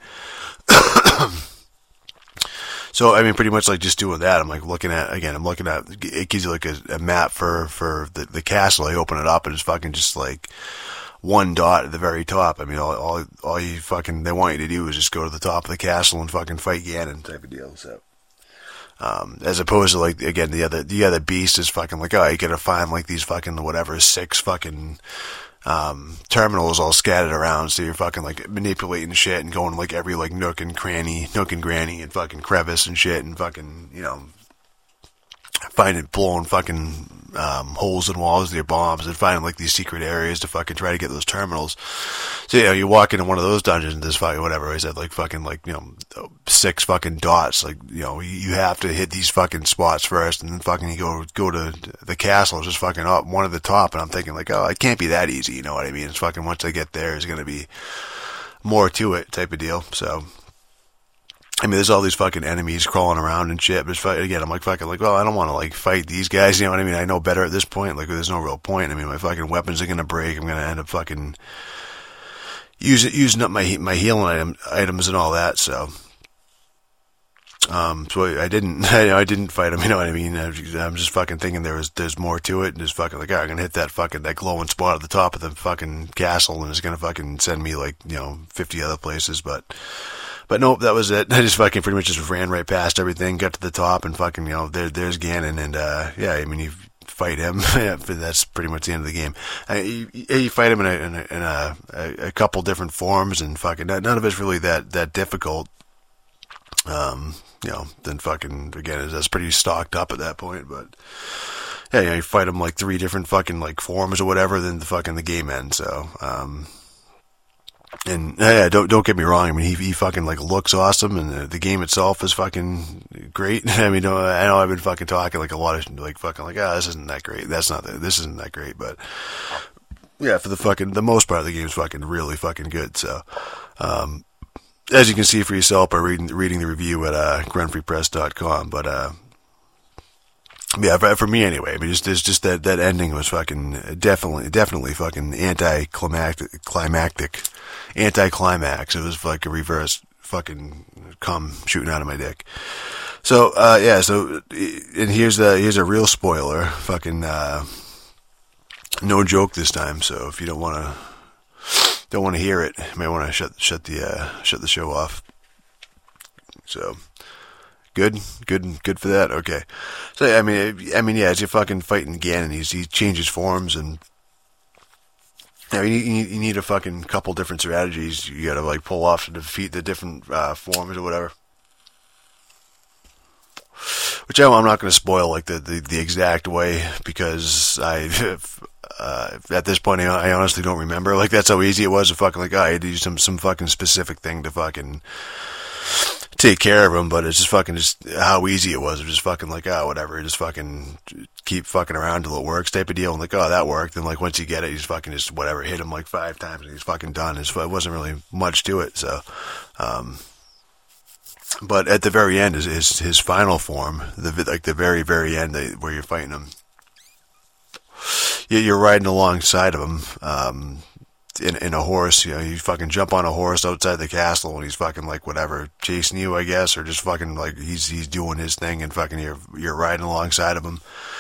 So, I mean, pretty much like just doing that, I'm looking at, it gives you like a map for the castle. I open it up and it's fucking just like one dot at the very top. I mean, all you fucking, they want you to do is just go to the top of the castle and fucking fight Ganon type of deal, so. As opposed to like, again, the other beast is fucking like, oh, you gotta find like these fucking, whatever, 6 fucking, terminals all scattered around, so you're fucking like manipulating shit and going like every like nook and granny and fucking crevice and shit and fucking, blowing fucking holes in walls with your bombs and finding like these secret areas to fucking try to get those terminals. So, you know, you walk into one of those dungeons and there's fucking whatever, is that like fucking like, you know, 6 fucking dots. Like, you know, you have to hit these fucking spots first and then fucking you go to the castle, it's just fucking up one at the top, and I'm thinking like, oh, it can't be that easy, you know what I mean? It's fucking once I get there, it's gonna be more to it type of deal. So, I mean, there's all these fucking enemies crawling around and shit, but again, I'm like fucking like, well, I don't want to like fight these guys, you know what I mean? I know better at this point, like there's no real point. I mean, my fucking weapons are gonna break, I'm gonna end up fucking using up my healing items and all that, so I didn't fight him, you know what I mean? I'm just fucking thinking there's more to it, and just fucking like, all right, I'm gonna hit that glowing spot at the top of the fucking castle, and it's gonna fucking send me like, you know, 50 other places, but nope, that was it. I just fucking pretty much just ran right past everything, got to the top, and fucking, you know, there's Ganon, and yeah, I mean, you fight him, that's pretty much the end of the game. You fight him in a couple different forms, and fucking none of it's really that difficult. You know, then fucking, again, that's pretty stocked up at that point, but yeah, you know, you fight him like 3 different fucking like forms or whatever, then the game ends, so, and yeah, don't get me wrong, I mean, he fucking like looks awesome, and the game itself is fucking great. I mean, I know I've been fucking talking like a lot of like fucking like, this isn't that great, this isn't that great, but yeah, for the most part, the game's fucking really fucking good, so, as you can see for yourself by reading the review at grunfreepress.com, but yeah, for me anyway, I mean, just that ending was fucking definitely fucking anticlimax. It was like a reverse fucking cum shooting out of my dick. So yeah, so and here's a real spoiler, fucking no joke this time. So if you don't want to hear it, you may want to shut the show off. So good for that. Okay. So I mean, yeah, as you're fucking fighting Ganon, he changes forms, and you need a fucking couple different strategies you gotta like pull off to defeat the different forms or whatever. Which I'm not going to spoil like the exact way, because at this point I honestly don't remember. Like, that's how easy it was to fucking like, I had to use some fucking specific thing to fucking take care of him, but it's just how easy it was. It was just fucking like, whatever, just fucking keep fucking around till it works type of deal, and like, that worked, and like once you get it, you just fucking just whatever, hit him like 5 times and he's fucking done. It wasn't really much to it, so but at the very end is his final form, the very, very end where you're fighting him. You're riding alongside of him, in a horse. You know, you fucking jump on a horse outside the castle, and he's fucking like whatever, chasing you, I guess, or just fucking like he's doing his thing, and fucking you're riding alongside of him,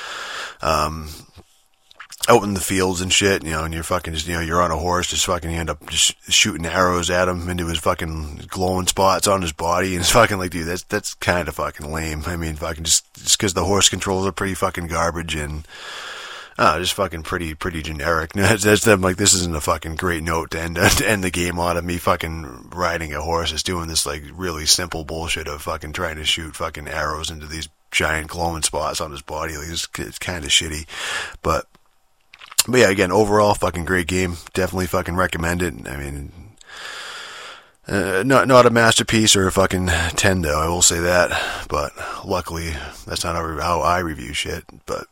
out in the fields and shit, you know, and you're fucking just, you know, you're on a horse, just fucking, you end up just shooting arrows at him into his fucking glowing spots on his body, and it's fucking like, dude, that's kind of fucking lame. I mean, fucking just because the horse controls are pretty fucking garbage, and just fucking pretty generic. That's them, like, this isn't a fucking great note to end the game on, of me fucking riding a horse. It's doing this like really simple bullshit of fucking trying to shoot fucking arrows into these giant glowing spots on his body. Like, it's kind of shitty, but yeah, again, overall, fucking great game. Definitely fucking recommend it. I mean, not a masterpiece or a fucking 10 though, I will say that. But luckily, that's not how I review shit. But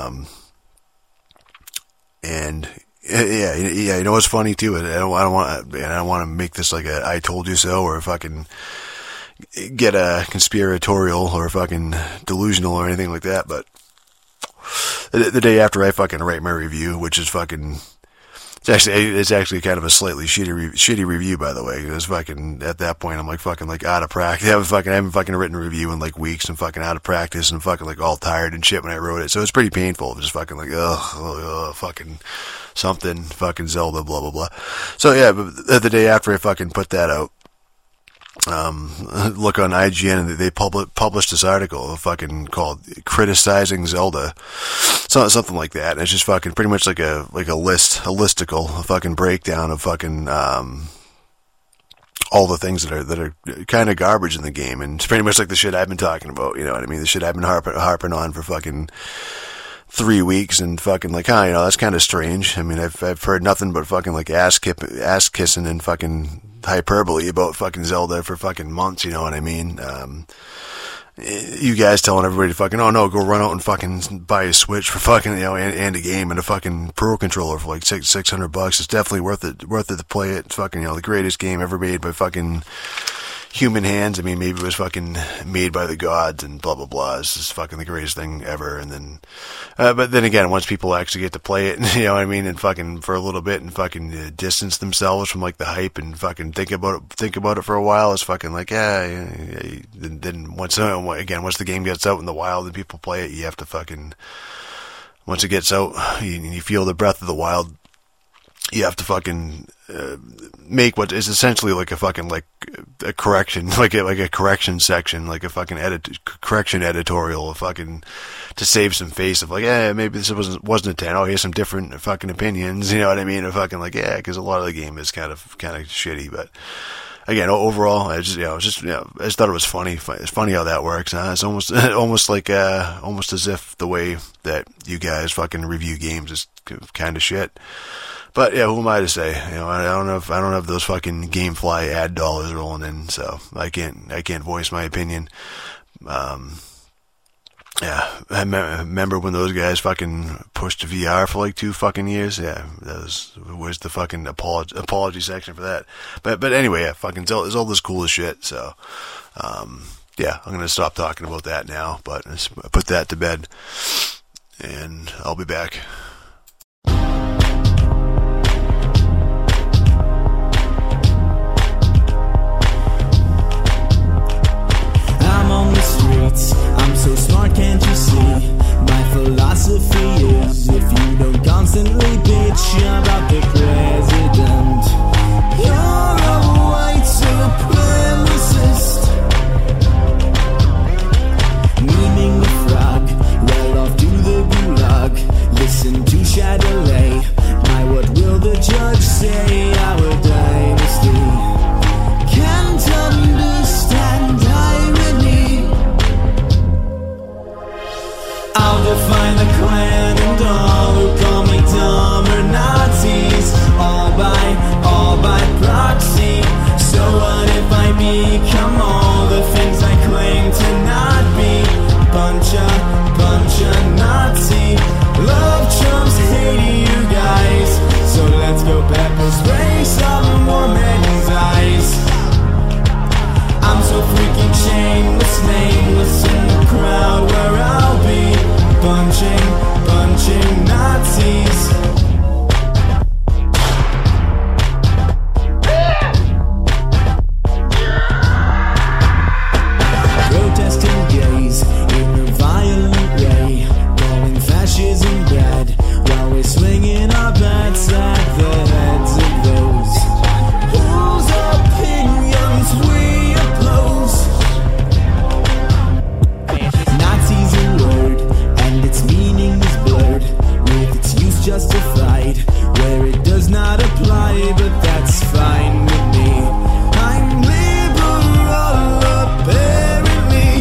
and yeah, you know what's funny too? I don't want to make this like a I told you so, or fucking get a conspiratorial or fucking delusional or anything like that. But the day after I fucking write my review, which is fucking, it's actually kind of a slightly shitty review, by the way. It was fucking, at that point, I'm like fucking like out of practice. I haven't fucking written a review in like weeks, and fucking out of practice, and fucking like all tired and shit when I wrote it. So it's pretty painful. Just fucking like, fucking something, fucking Zelda, blah, blah, blah. So yeah, but the day after I fucking put that out, look on IGN, and they published this article fucking called "Criticizing Zelda," something like that. And it's just fucking pretty much like a listicle, a fucking breakdown of fucking all the things that are kind of garbage in the game, and it's pretty much like the shit I've been talking about. You know what I mean? The shit I've been harping on for fucking 3 weeks and fucking like, you know, that's kind of strange. I mean, I've heard nothing but fucking like ass kissing and fucking hyperbole about fucking Zelda for fucking months, you know what I mean? You guys telling everybody to fucking, oh no, go run out and fucking buy a Switch for fucking, you know, and a game and a fucking Pro Controller for like $600. It's definitely worth it to play it. It's fucking, you know, the greatest game ever made by fucking human hands. I mean, maybe it was fucking made by the gods and blah, blah, blah. It's just fucking the greatest thing ever. And then, but then again, once people actually get to play it, you know what I mean, and fucking for a little bit and fucking distance themselves from like the hype and fucking think about it for a while, it's fucking like, then once the game gets out in the wild and people play it, you have to fucking, once it gets out, you feel the breath of the wild, you have to fucking make what is essentially like a fucking like a correction, like a correction section, like a fucking correction editorial, of fucking to save some face of like, maybe this wasn't a 10. Oh, here's some different fucking opinions, you know what I mean? Or fucking like, because a lot of the game is kind of shitty, but. Again, overall, I just thought it was funny. It's funny how that works. It's almost as if the way that you guys fucking review games is kind of shit. But yeah, who am I to say? You know, I don't have those fucking GameFly ad dollars rolling in, so I can't voice my opinion. Yeah, I remember when those guys fucking pushed VR for like 2 fucking years. Yeah, where's the fucking apology section for that? But anyway, yeah, fucking Zelda's cool as shit. So, yeah, I'm gonna stop talking about that now. But let's put that to bed, and I'll be back. I'm so smart, can't you see? My philosophy is, if you don't constantly bitch about the president, you're a white supremacist. Meaning the frog, right off to the gulag. Listen to Chatelet, my what will the judge say? Our dynasty can't understand irony. I'll define the Klan and all who call me dumb or Nazis, all by proxy. So what if I become all the things I claim to not be? Bunch of Nazi. Love trumps hate you guys, so let's go pepper spray some more men's eyes. I'm so freaking shameless, nameless in the crowd where I'll be punching Nazis. Protesting gays in a violent way, calling fascism bad, while we're swinging our bats at the heads of those whose opinions we oppose. Nazi's a word, and its meaning is blurred, with its use justified where it does not apply, but that's fine with me. I'm liberal, apparently.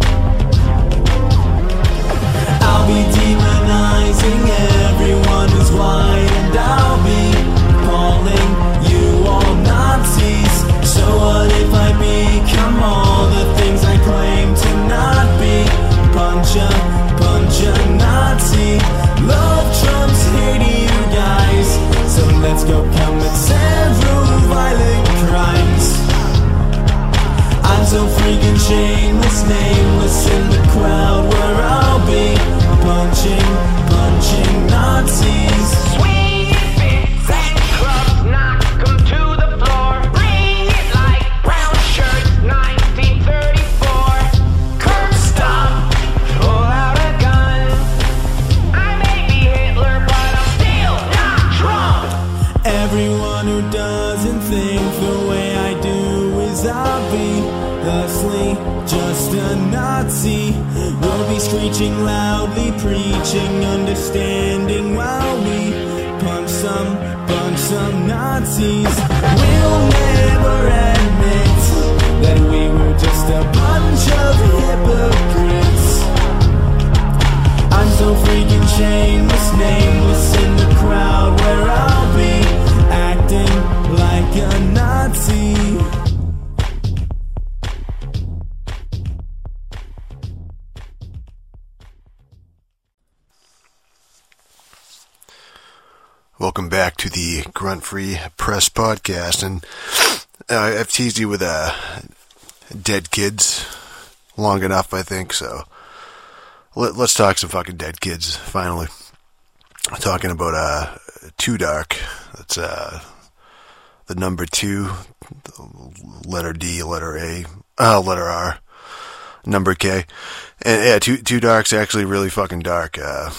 I'll be demonizing everyone who's white, and I'll be calling you all Nazis. So what if I become all the things I claim to not be? Bunch of Nazi. Love trumps hate you guys, so let's go commit several violent crimes. I'm so freaking shameless, nameless in the crowd where I'll be punching Nazis. Swing it big, and club, knock 'em to the floor. Bring it like brown shirts, 1934. Curb stop, pull out a gun. I may be Hitler, but I'm still not Trump. Everyone who doesn't think the way I do is obviously just a Nazi. We'll be screeching loudly, preaching understanding while we punch some Nazis. We'll never admit that we were just a bunch of hypocrites. I'm so freaking Welcome back to the Grunt Free Press Podcast, and I've teased you with dead kids long enough, I think, so let's talk some fucking dead kids, finally. I'm talking about Too Dark. That's the number 2, letter D, letter A, letter R, number K. And yeah, Too Dark's actually really fucking dark.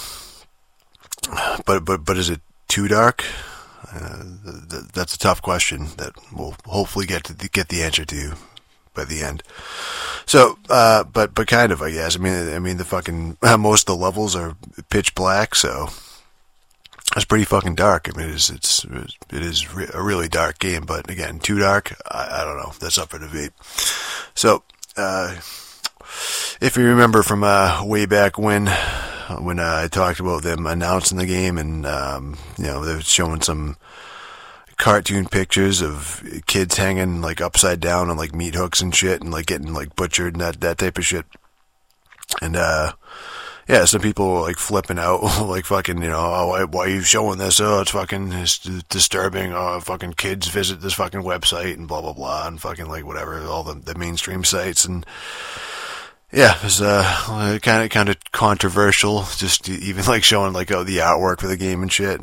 But is it too dark? That's a tough question that we'll hopefully get the answer to by the end. So, but kind of, I guess. I mean, the fucking most of the levels are pitch black, so it's pretty fucking dark. I mean, it is a really dark game. But again, too dark. I don't know. That's up for debate. So, if you remember from way back when I talked about them announcing the game, and they're showing some cartoon pictures of kids hanging like upside down on like meat hooks and shit, and like getting like butchered and that type of shit. And some people were like flipping out, like fucking, why are you showing this? Oh, it's disturbing. Oh, fucking kids visit this fucking website and blah blah blah, and fucking like whatever, all the mainstream sites. And yeah, it was kind of controversial, just even like showing like the artwork for the game and shit,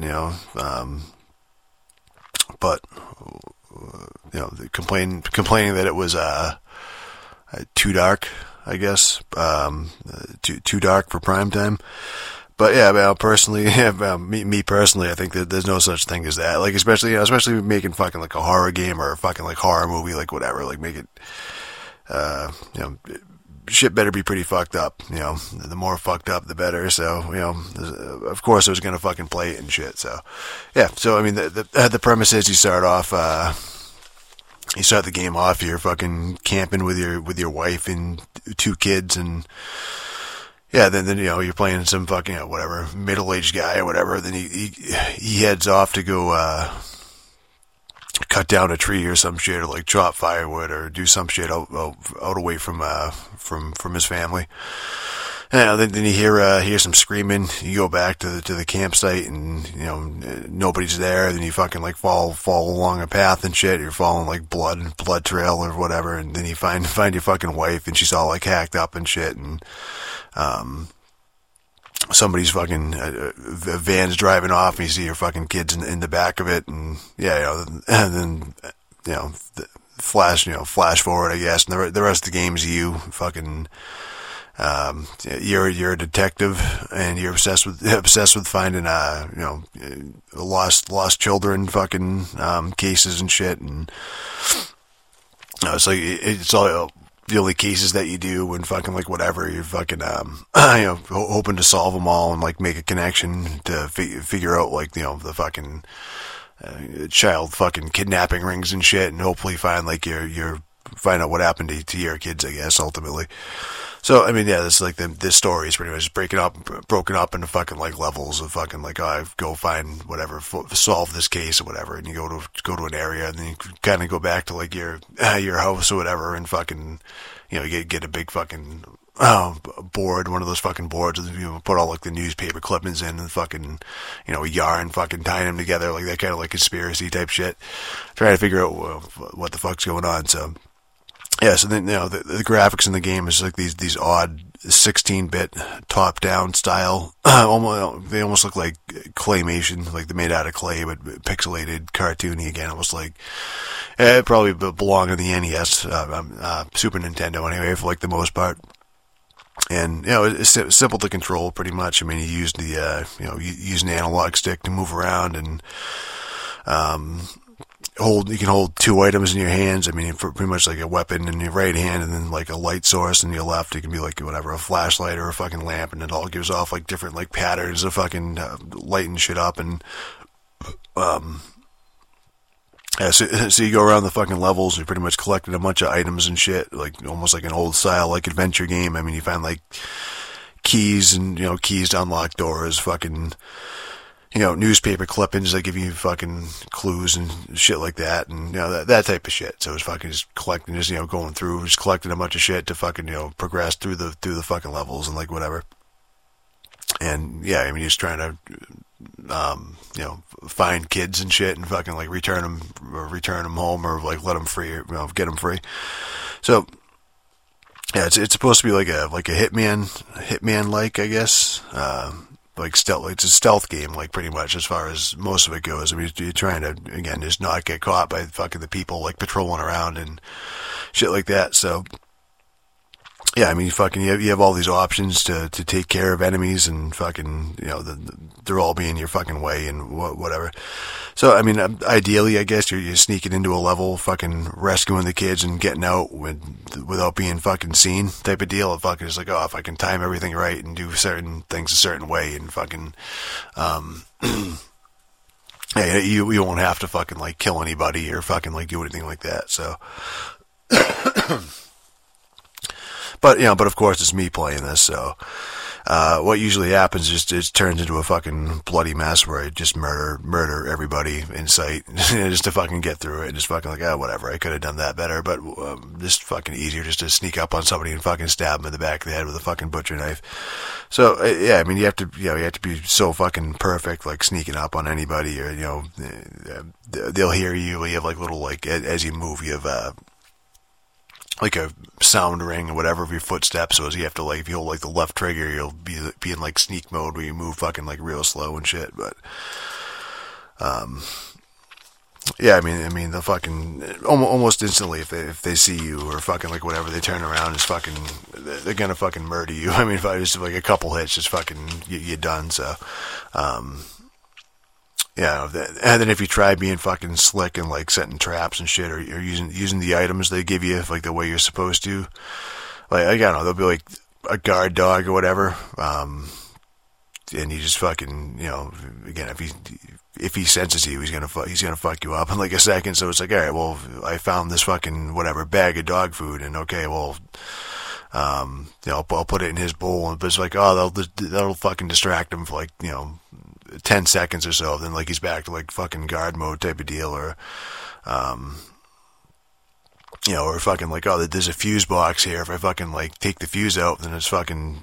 but complaining that it was too dark, I guess, too dark for prime time. But yeah, me personally, I think that there's no such thing as that. Like especially making fucking like a horror game or a fucking like horror movie, like whatever, like make it, shit better be pretty fucked up, the more fucked up the better. So, of course I was gonna fucking play it and shit. So, yeah. So I mean, the premise is you start the game off, you're fucking camping with your wife and 2 kids, and yeah, then you're playing some fucking whatever middle-aged guy or whatever. Then he heads off to go cut down a tree or some shit, or like chop firewood or do some shit out away from his family. And then you hear some screaming. You go back to the campsite, and nobody's there. Then you fucking like fall along a path and shit. You're following like blood trail or whatever, and then you find your fucking wife, and she's all like hacked up and shit, and somebody's fucking van's driving off, and you see your fucking kids in the back of it, and and then flash forward, I guess, and the rest of the game's you fucking you're a detective, and you're obsessed with finding lost children fucking cases and shit, and it's like it's all the only cases that you do when fucking like whatever, you're fucking hoping to solve them all and like make a connection to figure out like the fucking child fucking kidnapping rings and shit, and hopefully find like your find out what happened to your kids, I guess, ultimately. So I mean, yeah, this like this story is pretty much broken up into fucking like levels of fucking like, I go find whatever, solve this case or whatever, and you go to an area, and then you kind of go back to like your house or whatever, and fucking you get a big fucking board, one of those fucking boards, and put all like the newspaper clippings in, and fucking yarn, fucking tying them together, like that kind of like conspiracy type shit, trying to figure out what the fuck's going on. So yeah, so then the graphics in the game is like these odd 16-bit top-down style. They almost look like claymation, like they're made out of clay, but pixelated, cartoony again. Almost like it probably belonged in the NES, Super Nintendo anyway, for like the most part. And it's simple to control pretty much. I mean, you use you use an analog stick to move around, and you can hold 2 items in your hands. I mean, pretty much like a weapon in your right hand, and then like a light source in your left. It can be like whatever, a flashlight or a fucking lamp, and it all gives off like different like patterns of fucking lighting shit up. And so you go around the fucking levels. You're pretty much collecting a bunch of items and shit, like almost like an old style like adventure game. I mean, you find like keys and keys to unlock doors, fucking newspaper clippings that give you fucking clues and shit like that, and that type of shit. So it's fucking just collecting, just going through, just collecting a bunch of shit to fucking progress through the fucking levels and like whatever. And yeah, I mean, he's trying to, find kids and shit and fucking like return them home or like let them free, or, get them free. So yeah, it's supposed to be like a hitman like, I guess, like stealth. It's a stealth game, like pretty much as far as most of it goes. I mean, you're trying to, again, just not get caught by fucking the people like patrolling around and shit like that. So yeah, I mean, you have all these options to take care of enemies and fucking, they're all being your fucking way and whatever. So, I mean, ideally, I guess you're sneaking into a level, fucking rescuing the kids and getting out without being fucking seen type of deal. If fucking just like, if I can time everything right and do certain things a certain way and fucking, yeah, you won't have to fucking like kill anybody or fucking like do anything like that. So, but of course it's me playing this, so what usually happens is it turns into a fucking bloody mess where I just murder everybody in sight just to fucking get through it and just fucking like, whatever, I could have done that better, but just fucking easier just to sneak up on somebody and fucking stab them in the back of the head with a fucking butcher knife. So yeah, I mean, you have to be so fucking perfect, like sneaking up on anybody, or they'll hear you. You have like little, like, as you move, you have like a sound ring or whatever of your footsteps. So as you have to, like, if you hold like the left trigger, you'll be in like sneak mode where you move fucking like real slow and shit. But yeah, I mean the fucking almost instantly if they see you or fucking like whatever, they turn around and fucking they're gonna fucking murder you. I mean, if I just like a couple hits, just fucking you're done. So yeah, and then if you try being fucking slick and like setting traps and shit, or using the items they give you like the way you're supposed to, like, I don't know, there'll be like a guard dog or whatever, and you just fucking, again, if he senses you, he's gonna fuck you up in like a second. So it's like, all right, well, I found this fucking whatever bag of dog food, and okay, well, I'll put it in his bowl, but it's like, that'll fucking distract him for like 10 seconds or so, then like he's back to like fucking guard mode type of deal, or or fucking like, there's a fuse box here, if I fucking like take the fuse out, then it's fucking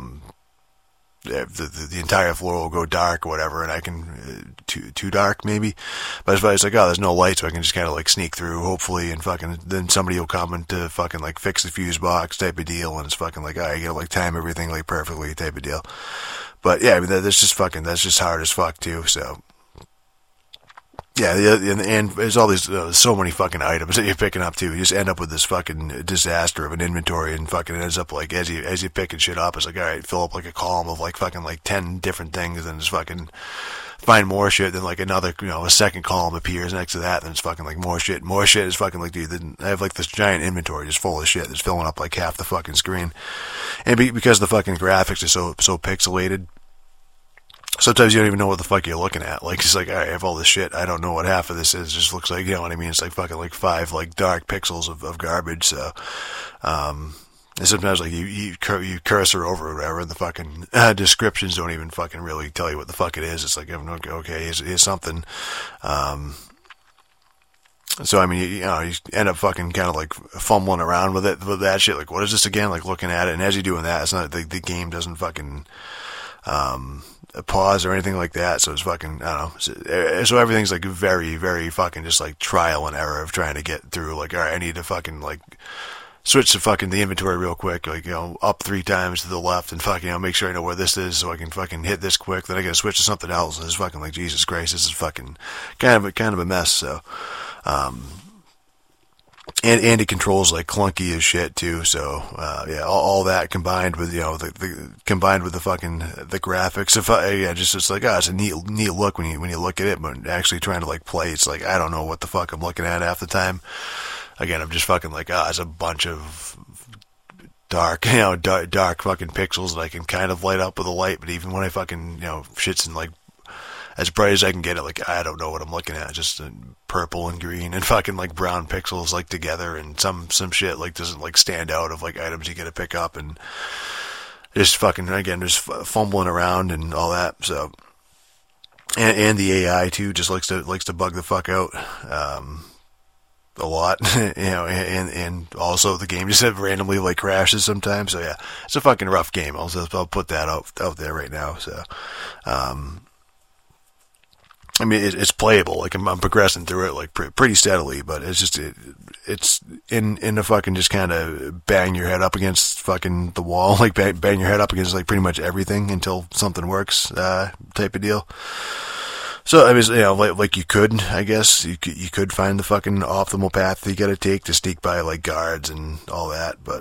the entire floor will go dark or whatever, and I can too dark maybe, but it's like, there's no light, so I can just kind of like sneak through hopefully, and fucking then somebody will come and to fucking like fix the fuse box type of deal, and it's fucking like, you gotta like time everything like perfectly type of deal. But yeah, I mean, that's just hard as fuck too. So yeah, and there's all these so many fucking items that you're picking up too. You just end up with this fucking disaster of an inventory, and fucking ends up like as you picking shit up, it's like, all right, fill up like a column of like fucking like 10 different things, and just fucking find more shit. Then like another, a second column appears next to that, and it's fucking like more shit. More shit is fucking like, dude, then I have like this giant inventory just full of shit that's filling up like half the fucking screen, and because the fucking graphics are so pixelated, sometimes you don't even know what the fuck you're looking at. Like, it's like, all right, I have all this shit, I don't know what half of this is. It just looks like, you know what I mean? It's like fucking like 5 like dark pixels of garbage. So, and sometimes like you cursor over or whatever, and the fucking descriptions don't even fucking really tell you what the fuck it is. It's like, okay, here's something. So I mean, you end up fucking kind of like fumbling around with that shit. Like, what is this again? Like looking at it, and as you're doing that, it's not the game doesn't fucking pause or anything like that. So it's fucking, I don't know. So everything's like very, very fucking just like trial and error of trying to get through. Like, all right, I need to fucking like switch to fucking the inventory real quick. Like, up 3 times to the left and fucking, make sure I know where this is so I can fucking hit this quick. Then I gotta switch to something else. And it's fucking like, Jesus Christ, this is fucking kind of a mess. So, and it controls like clunky as shit too. So yeah, all that combined with combined with the fucking the graphics. It's like, it's a neat look when you look at it, but actually trying to like play, it's like, I don't know what the fuck I'm looking at half the time. Again, I'm just fucking like, it's a bunch of dark fucking pixels that I can kind of light up with a light, but even when I fucking shit's in like as bright as I can get it, like, I don't know what I'm looking at. Just purple and green and fucking like brown pixels like together, and some shit like doesn't like stand out of like items you get to pick up, and just fucking again just fumbling around and all that. So and the AI too just likes to bug the fuck out. a lot, and also the game just randomly like crashes sometimes. So yeah, it's a fucking rough game. I'll put that out there right now. So, I mean, it's playable. Like I'm progressing through it like pretty steadily, but it's just it's in the fucking just kind of bang your head up against fucking the wall, like bang your head up against like pretty much everything until something works, type of deal. So I mean, like you could, I guess you could find the fucking optimal path that you got to take to sneak by like guards and all that, but.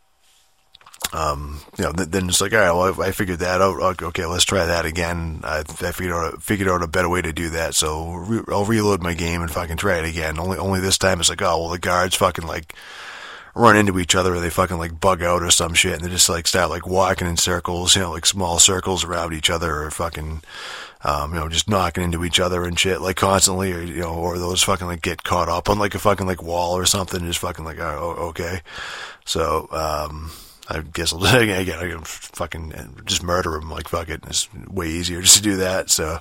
Then it's like, all right, well, I figured that out. Okay, let's try that again. I figured out a better way to do that. So I'll reload my game and fucking try it again. Only this time it's like, oh, well, the guards fucking like run into each other, or they fucking like bug out or some shit, and they just like start like walking in circles, like small circles around each other, or fucking, just knocking into each other and shit like constantly, or or those fucking like get caught up on like a fucking like wall or something, and just fucking like, oh, okay, so I guess I can fucking just murder him. Like, fuck it. It's way easier just to do that. So,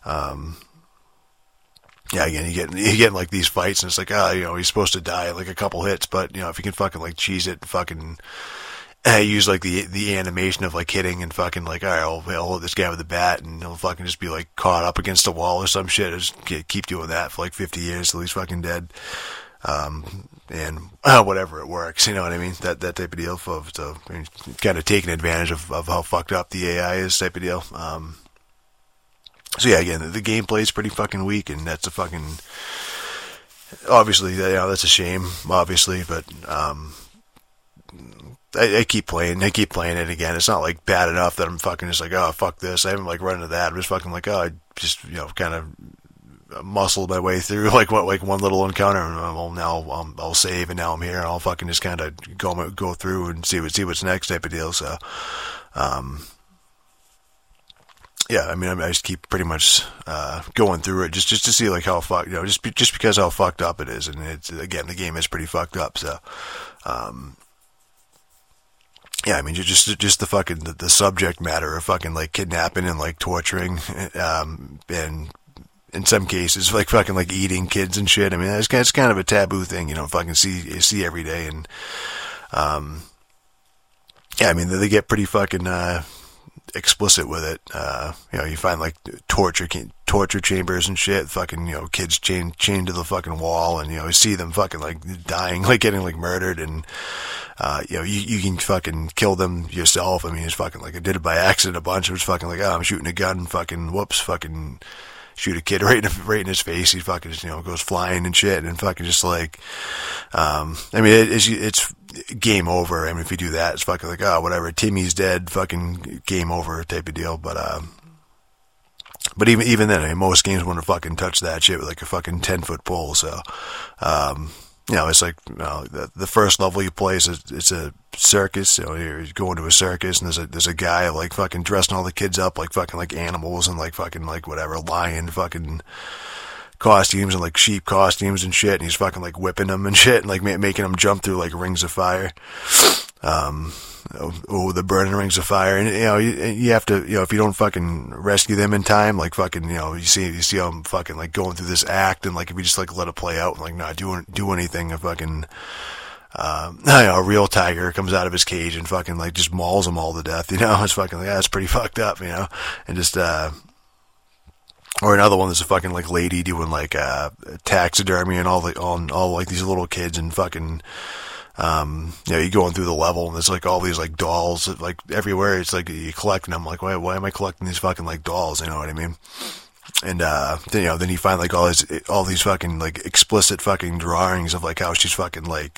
yeah, again, you get like these fights, and it's like, he's supposed to die like a couple hits, but if you can fucking like cheese it, fucking use like the animation of like hitting and fucking like, all right, I'll hit this guy with a bat, and he'll fucking just be like caught up against a wall or some shit. Just keep doing that for like 50 years till he's fucking dead. And whatever, it works, you know what I mean? That type of deal. So kind of taking advantage of how fucked up the AI is, type of deal. So yeah, again, the gameplay is pretty fucking weak, and that's a fucking, obviously, that's a shame, obviously, but I keep playing it again. It's not like bad enough that I'm fucking just like, oh, fuck this. I haven't like run into that. I'm just fucking like, oh, I just kind of muscled my way through like one little encounter, and now I'll save, and now I'm here, and I'll fucking just kind of go through and see what's next, type of deal. So, yeah, I mean, I just keep pretty much going through it just to see like how fucked, just because how fucked up it is, and it's, again, the game is pretty fucked up. So, yeah, I mean, just the fucking the subject matter of fucking like kidnapping and like torturing, and in some cases, like fucking like eating kids and shit. I mean, it's kind of a taboo thing, fucking see every day. And, yeah, I mean, they get pretty fucking, explicit with it. You find like torture chambers and shit, fucking, kids chained to the fucking wall, and, you see them fucking like dying, like getting like murdered, and, you can fucking kill them yourself. I mean, it's fucking like I did it by accident a bunch. It was fucking like, oh, I'm shooting a gun, fucking whoops, fucking shoot a kid right in his face. He fucking just, goes flying and shit, and fucking just like, I mean, it's game over. I mean, if you do that, it's fucking like, oh, whatever, Timmy's dead, fucking game over type of deal. But even then, I mean, most games want to fucking touch that shit with like a fucking 10-foot pole. So, it's like, the first level you play is it's a circus. You're going to a circus, and there's a guy like fucking dressing all the kids up like fucking like animals, and like fucking like whatever, lion fucking costumes and like sheep costumes and shit, and he's fucking like whipping them and shit, and like making them jump through like rings of fire. The burning rings of fire, and you have to, if you don't fucking rescue them in time, like fucking, you see them fucking like going through this act, and like if you just like let it play out and like not do anything, a fucking a real tiger comes out of his cage and fucking like just mauls them all to death. It's fucking like, that's pretty fucked up, and just or another one that's a fucking like lady doing like taxidermy and all like these little kids, and fucking you going through the level, and there's like all these like dolls like everywhere. It's like you collecting them. Like, why am I collecting these fucking like dolls? You know what I mean? And then you find like all these fucking like explicit fucking drawings of like how she's fucking like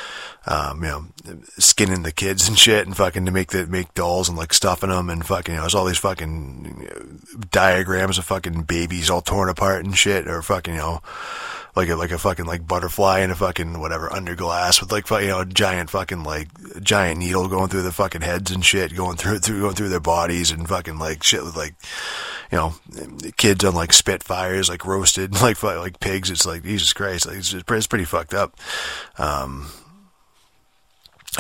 skinning the kids and shit, and fucking to make dolls and like stuffing them, and fucking there's all these fucking diagrams of fucking babies all torn apart and shit, or fucking like a fucking like butterfly in a fucking whatever underglass with like giant fucking like giant needle going through the fucking heads and shit, going through their bodies, and fucking like shit with like kids on like Spitfires, like roasted like pigs. It's like, Jesus Christ, like it's pretty fucked up.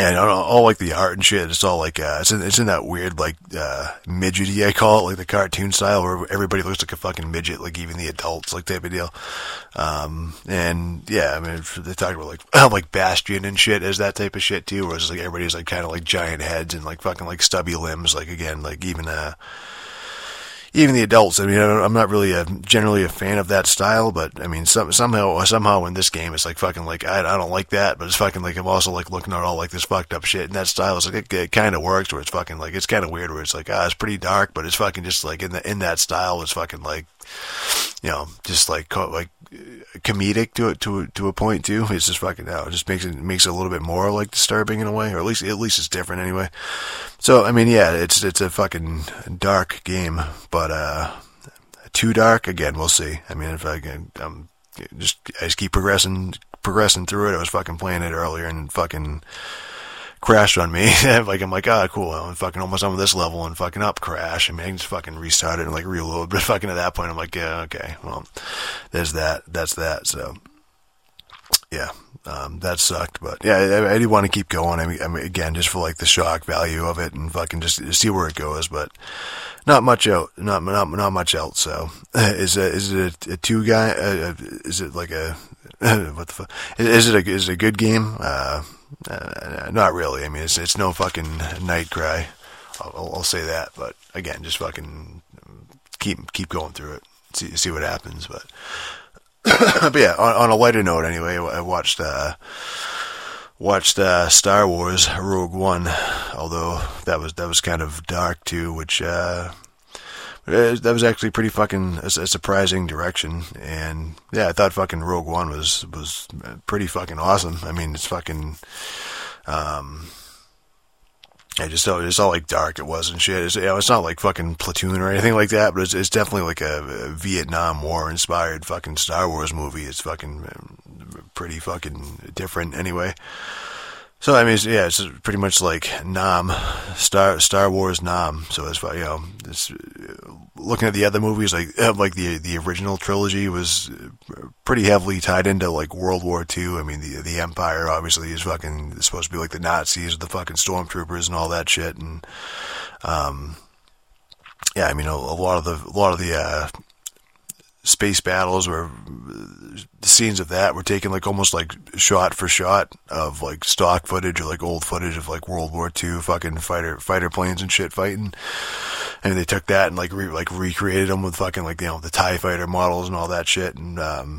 Yeah, all like the art and shit. It's all like it's in that weird like midgety, I call it, like the cartoon style where everybody looks like a fucking midget, like even the adults, like type of deal. And yeah, I mean they talk about like Bastion and shit as that type of shit too, where it's like everybody's like kind of like giant heads and like fucking like stubby limbs, like again like even the adults. I mean, I'm not really generally a fan of that style, but I mean, somehow in this game, it's like fucking like I don't like that, but it's fucking like I'm also like looking at all like this fucked up shit, and that style is like it kind of works, where it's fucking like it's kind of weird, where it's like it's pretty dark, but it's fucking just like in that style, it's fucking like just like comedic to a point too. It's just fucking it just makes it a little bit more like disturbing in a way, or at least it's different anyway. So I mean, yeah, it's a fucking dark game, but too dark again. We'll see. I mean, if I just keep progressing through it. I was fucking playing it earlier and fucking crashed on me. Like I'm like, cool, I'm fucking almost on this level and fucking up crash. I mean, I can just fucking restart it and like reload. But fucking at that point, I'm like, yeah, okay, well, there's that. That's that. So yeah, that sucked. But yeah, I do want to keep going. I mean, again, just for like the shock value of it and fucking just see where it goes. But not much out. Not much else. So is it a two guy? Is it like a what the fuck? Is it a good game? Not really. I mean, it's no fucking Night Cry. I'll say that. But again, just fucking keep going through it. See what happens. But but yeah, on a lighter note, anyway, I watched Star Wars Rogue One. Although that was kind of dark too, which that was actually pretty fucking a surprising direction. And yeah, I thought fucking Rogue One was pretty fucking awesome. I mean, it's fucking it's all like dark. It was and shit. It's not like fucking Platoon or anything like that, but it's definitely like a Vietnam War inspired fucking Star Wars movie. It's fucking pretty fucking different anyway. So I mean, it's pretty much like Nam, Star Wars Nam. So it's it's looking at the other movies, like the original trilogy was pretty heavily tied into like World War II. I mean, the Empire obviously is fucking supposed to be like the Nazis, the fucking stormtroopers and all that shit. And yeah, I mean, a lot of the space battles were the scenes of that were taken like almost like shot for shot of like stock footage or like old footage of like World War II fucking fighter planes and shit fighting. And they took that and like recreated them with fucking like the TIE fighter models and all that shit. And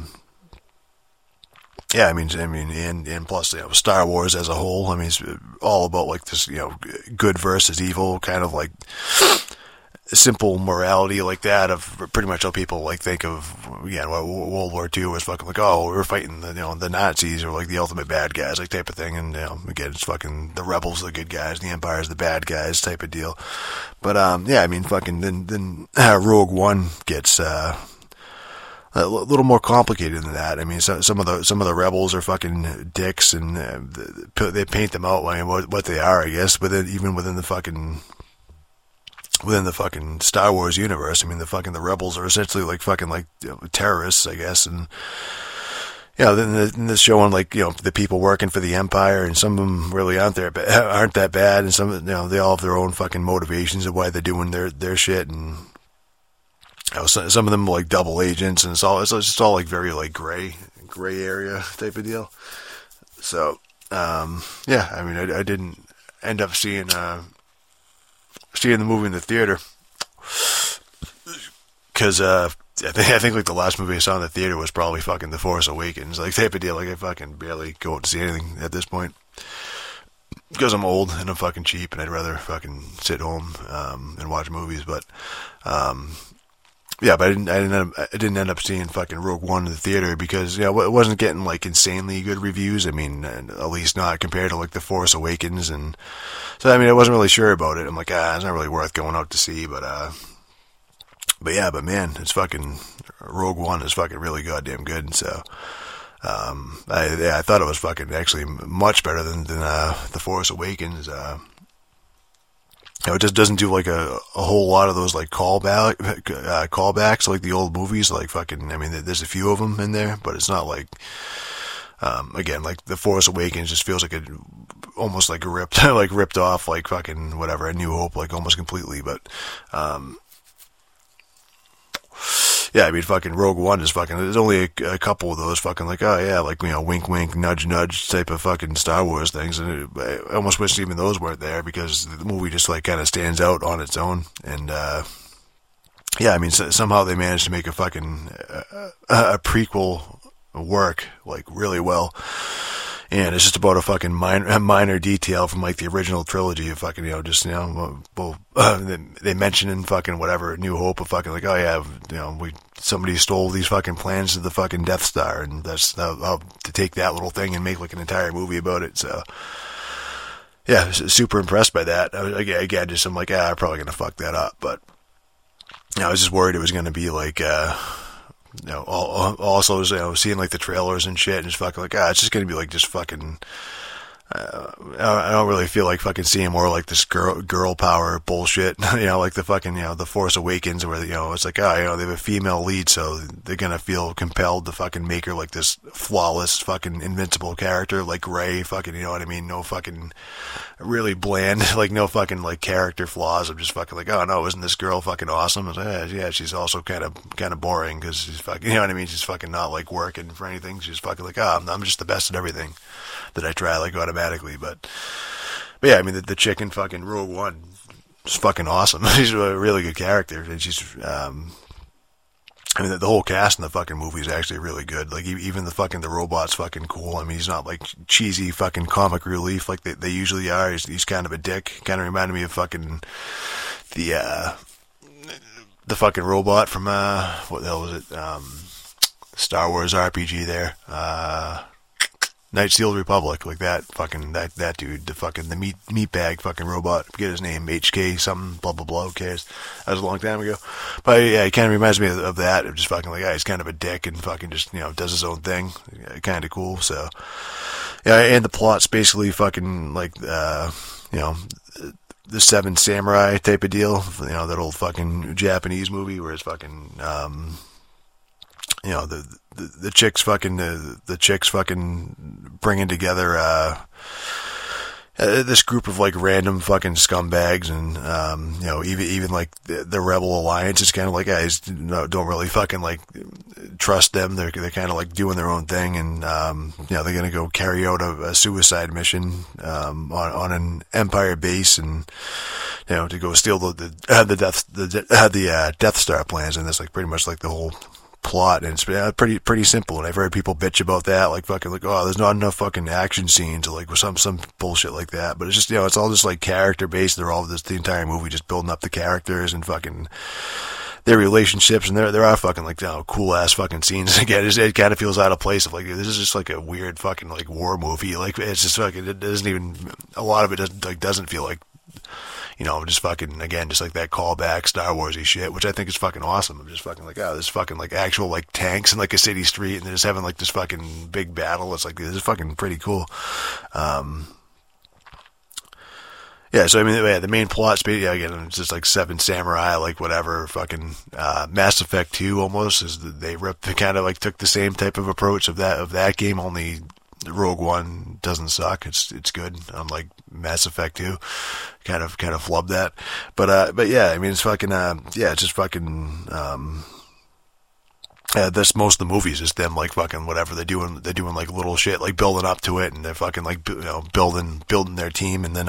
yeah, I mean, and plus Star Wars as a whole. I mean, it's all about like this good versus evil kind of like simple morality like that of pretty much how people like think of World War II was fucking like, oh, we're fighting the Nazis or like the ultimate bad guys like type of thing, and again it's fucking the rebels are the good guys, the Empire's the bad guys type of deal. But yeah, I mean fucking then Rogue One gets a little more complicated than that. I mean, some of the rebels are fucking dicks, and they paint them out. I mean, what they are, I guess, even within the fucking Star Wars universe. I mean, the rebels are essentially like fucking like terrorists, I guess. And then this showing like the people working for the Empire, and some of them really aren't that bad, and some they all have their own fucking motivations of why they're doing their shit, and some of them are like double agents, and it's just all like very like gray area type of deal. So yeah, I mean, I didn't end up seeing the movie in the theater because I think like the last movie I saw in the theater was probably fucking The Force Awakens, like type of deal. Like I fucking barely go out to see anything at this point because I'm old and I'm fucking cheap, and I'd rather fucking sit home and watch movies. But yeah, but I didn't end up seeing fucking Rogue One in the theater because it wasn't getting like insanely good reviews. I mean, at least not compared to like The Force Awakens, and so I mean I wasn't really sure about it. I'm like, it's not really worth going out to see. But man, it's fucking Rogue One is fucking really goddamn good. And so I thought it was fucking actually much better than The Force Awakens. It just doesn't do like a whole lot of those like callbacks like the old movies, like fucking. I mean, there's a few of them in there, but it's not like Again, like The Force Awakens just feels like almost like ripped off, like fucking whatever, A New Hope, like almost completely. But yeah, I mean, fucking Rogue One is fucking, there's only a couple of those fucking like, oh yeah, like, wink wink, nudge nudge type of fucking Star Wars things, and I almost wish even those weren't there, because the movie just like kind of stands out on its own. And yeah, I mean, somehow they managed to make a fucking a prequel work like really well. And it's just about a fucking minor detail from like the original trilogy of fucking, just, they mention in fucking whatever, New Hope of fucking like, oh yeah, somebody stole these fucking plans to the fucking Death Star, and that's how to take that little thing and make like an entire movie about it. So yeah, super impressed by that. Again, just I'm like, I'm probably gonna fuck that up, but I was just worried it was gonna be like, also, seeing like the trailers and shit, and just fucking like, it's just gonna be like just fucking. I don't really feel like fucking seeing more like this girl power bullshit, like the fucking, The Force Awakens, where, it's like, they have a female lead, so they're gonna feel compelled to fucking make her like this flawless fucking invincible character, like Rey, fucking, you know what I mean? No fucking really bland, like no fucking like character flaws. I'm just fucking like, oh no, isn't this girl fucking awesome? I was like, yeah, she's also kind of boring, because she's fucking, you know what I mean? She's fucking not like working for anything. She's fucking like, I'm just the best at everything that I try like automatically. But yeah, I mean, the chick in fucking Rogue One is fucking awesome. She's a really good character, and she's I mean, the whole cast in the fucking movie is actually really good. Like, even the robot's fucking cool. I mean, he's not like cheesy fucking comic relief like they usually are. He's kind of a dick. Kind of reminded me of fucking the fucking robot from what the hell was it? Star Wars RPG there. Knights of the Old Republic, like that fucking, that dude, the meat bag fucking robot, I forget his name, HK something, blah blah blah, who cares? That was a long time ago. But yeah, he kind of reminds me of that, of just fucking like, he's kind of a dick and fucking just, does his own thing. Kind of cool, so. Yeah, and the plot's basically fucking like, the Seven Samurai type of deal, that old fucking Japanese movie where it's fucking, the chicks fucking bringing together this group of like random fucking scumbags, and even like the Rebel Alliance is kind of like, guys don't really fucking like trust them. They're kind of like doing their own thing, and they're gonna go carry out a suicide mission on an Empire base, and to go steal the Death Star plans, and that's like pretty much like the whole plot, and it's pretty simple. And I've heard people bitch about that, like fucking like, oh, there's not enough fucking action scenes, or like some bullshit like that. But it's just, it's all just like character based. They're all the entire movie just building up the characters and fucking their relationships, and there are fucking like cool ass fucking scenes. Again, it kind of feels out of place. Of like, this is just like a weird fucking like war movie. Like, it's just fucking, it doesn't even, a lot of it doesn't feel like, just fucking, again, just like that callback Star Wars-y shit, which I think is fucking awesome. I'm just fucking like, there's fucking like actual like tanks in like a city street, and they're just having like this fucking big battle. It's like, this is fucking pretty cool. Yeah, so I mean, the main plot, again, it's just like Seven Samurai, like whatever, fucking Mass Effect 2 almost, is they kind of like took the same type of approach of that game, only Rogue One doesn't suck. It's good. Like Mass Effect 2, kind of flubbed that. But yeah, I mean, it's fucking it's just fucking that's most of the movies is them like fucking whatever they're doing like little shit, like building up to it, and they're fucking like building their team, and then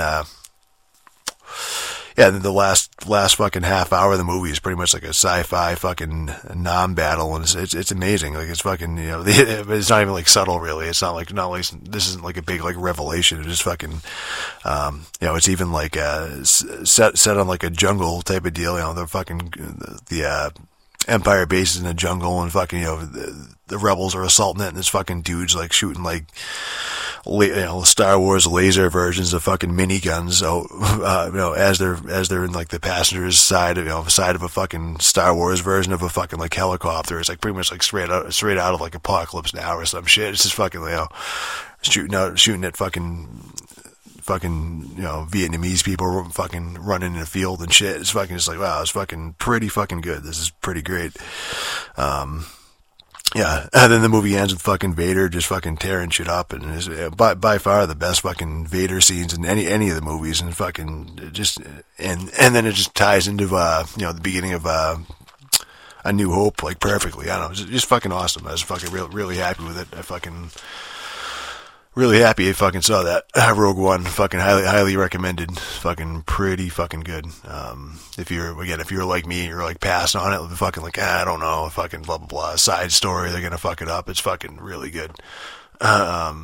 the last fucking half hour of the movie is pretty much like a sci-fi fucking non-battle, and it's amazing. Like, it's fucking, it's not even like subtle really. It's not like this isn't like a big like revelation. It's just fucking, it's even like set on like a jungle type of deal. The fucking the Empire base is in the jungle, and fucking the rebels are assaulting it, and there's fucking dudes like shooting like Star Wars laser versions of fucking miniguns out, as they're in like the passenger's side of side of a fucking Star Wars version of a fucking like helicopter. It's like pretty much like straight out of like Apocalypse Now or some shit. It's just fucking shooting at fucking Vietnamese people fucking running in the field and shit. It's fucking just like, wow, it's fucking pretty fucking good. This is pretty great. yeah, and then the movie ends with fucking Vader just fucking tearing shit up, and is by far the best fucking Vader scenes in any of the movies, and fucking just and then it just ties into the beginning of A New Hope like perfectly. I don't know, just fucking awesome. I was fucking really happy with it. I fucking really happy I fucking saw that. Rogue One, fucking highly recommended. Fucking pretty fucking good. If you're like me, you're like passed on it, fucking like, I don't know, fucking blah blah blah, side story, they're gonna fuck it up. It's fucking really good. Yeah,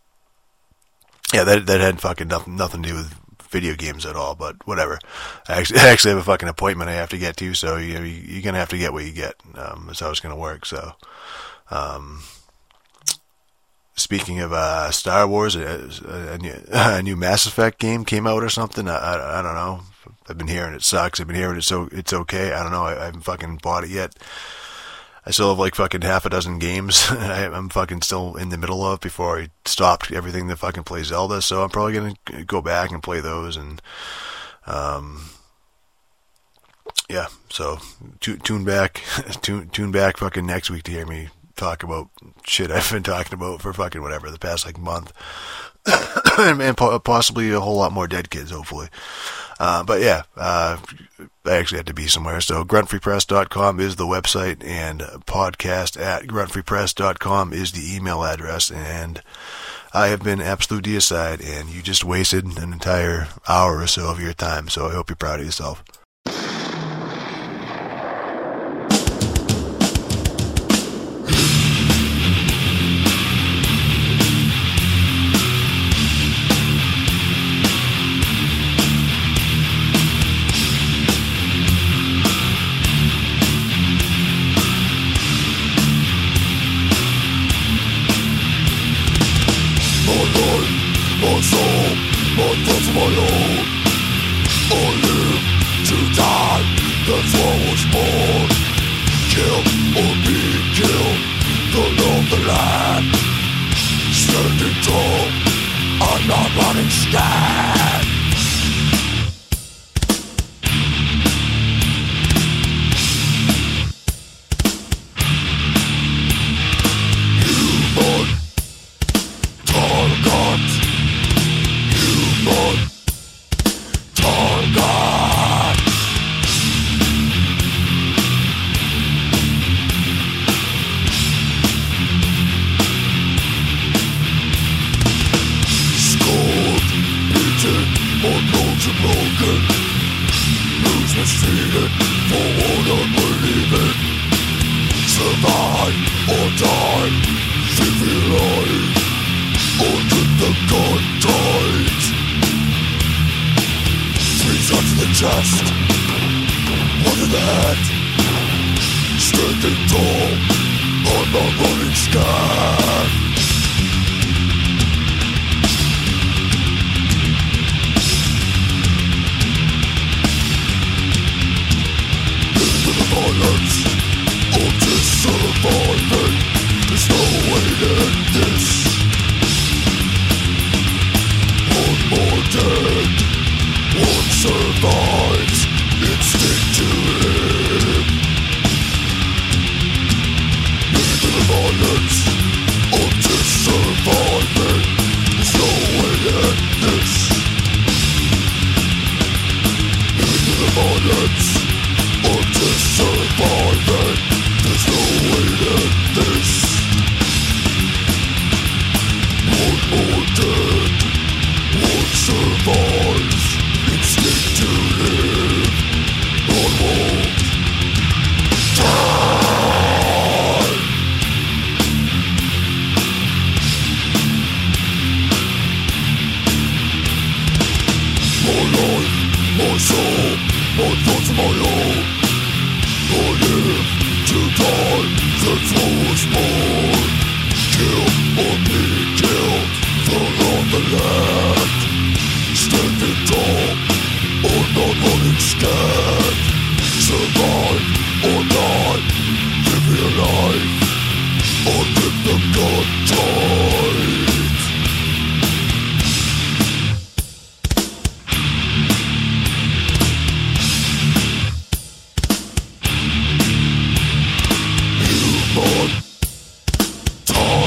that had fucking nothing to do with video games at all, but whatever. I actually have a fucking appointment I have to get to, so you're gonna have to get what you get. That's how it's gonna work. So, speaking of Star Wars, a new Mass Effect game came out or something. I don't know. I've been hearing it sucks. I've been hearing it's okay. I don't know. I haven't fucking bought it yet. I still have like fucking half a dozen games I'm fucking still in the middle of before I stopped everything to fucking play Zelda. So I'm probably gonna go back and play those, and yeah. So tune back fucking next week to hear me talk about shit I've been talking about for fucking whatever the past like month, and possibly a whole lot more Dead Kids, hopefully. But yeah, I actually had to be somewhere. So gruntfreepress.com is the website, and podcast@gruntfreepress.com is the email address. And I have been Absolute Deicide, and you just wasted an entire hour or so of your time. So I hope you're proud of yourself.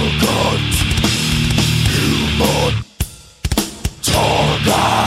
Target.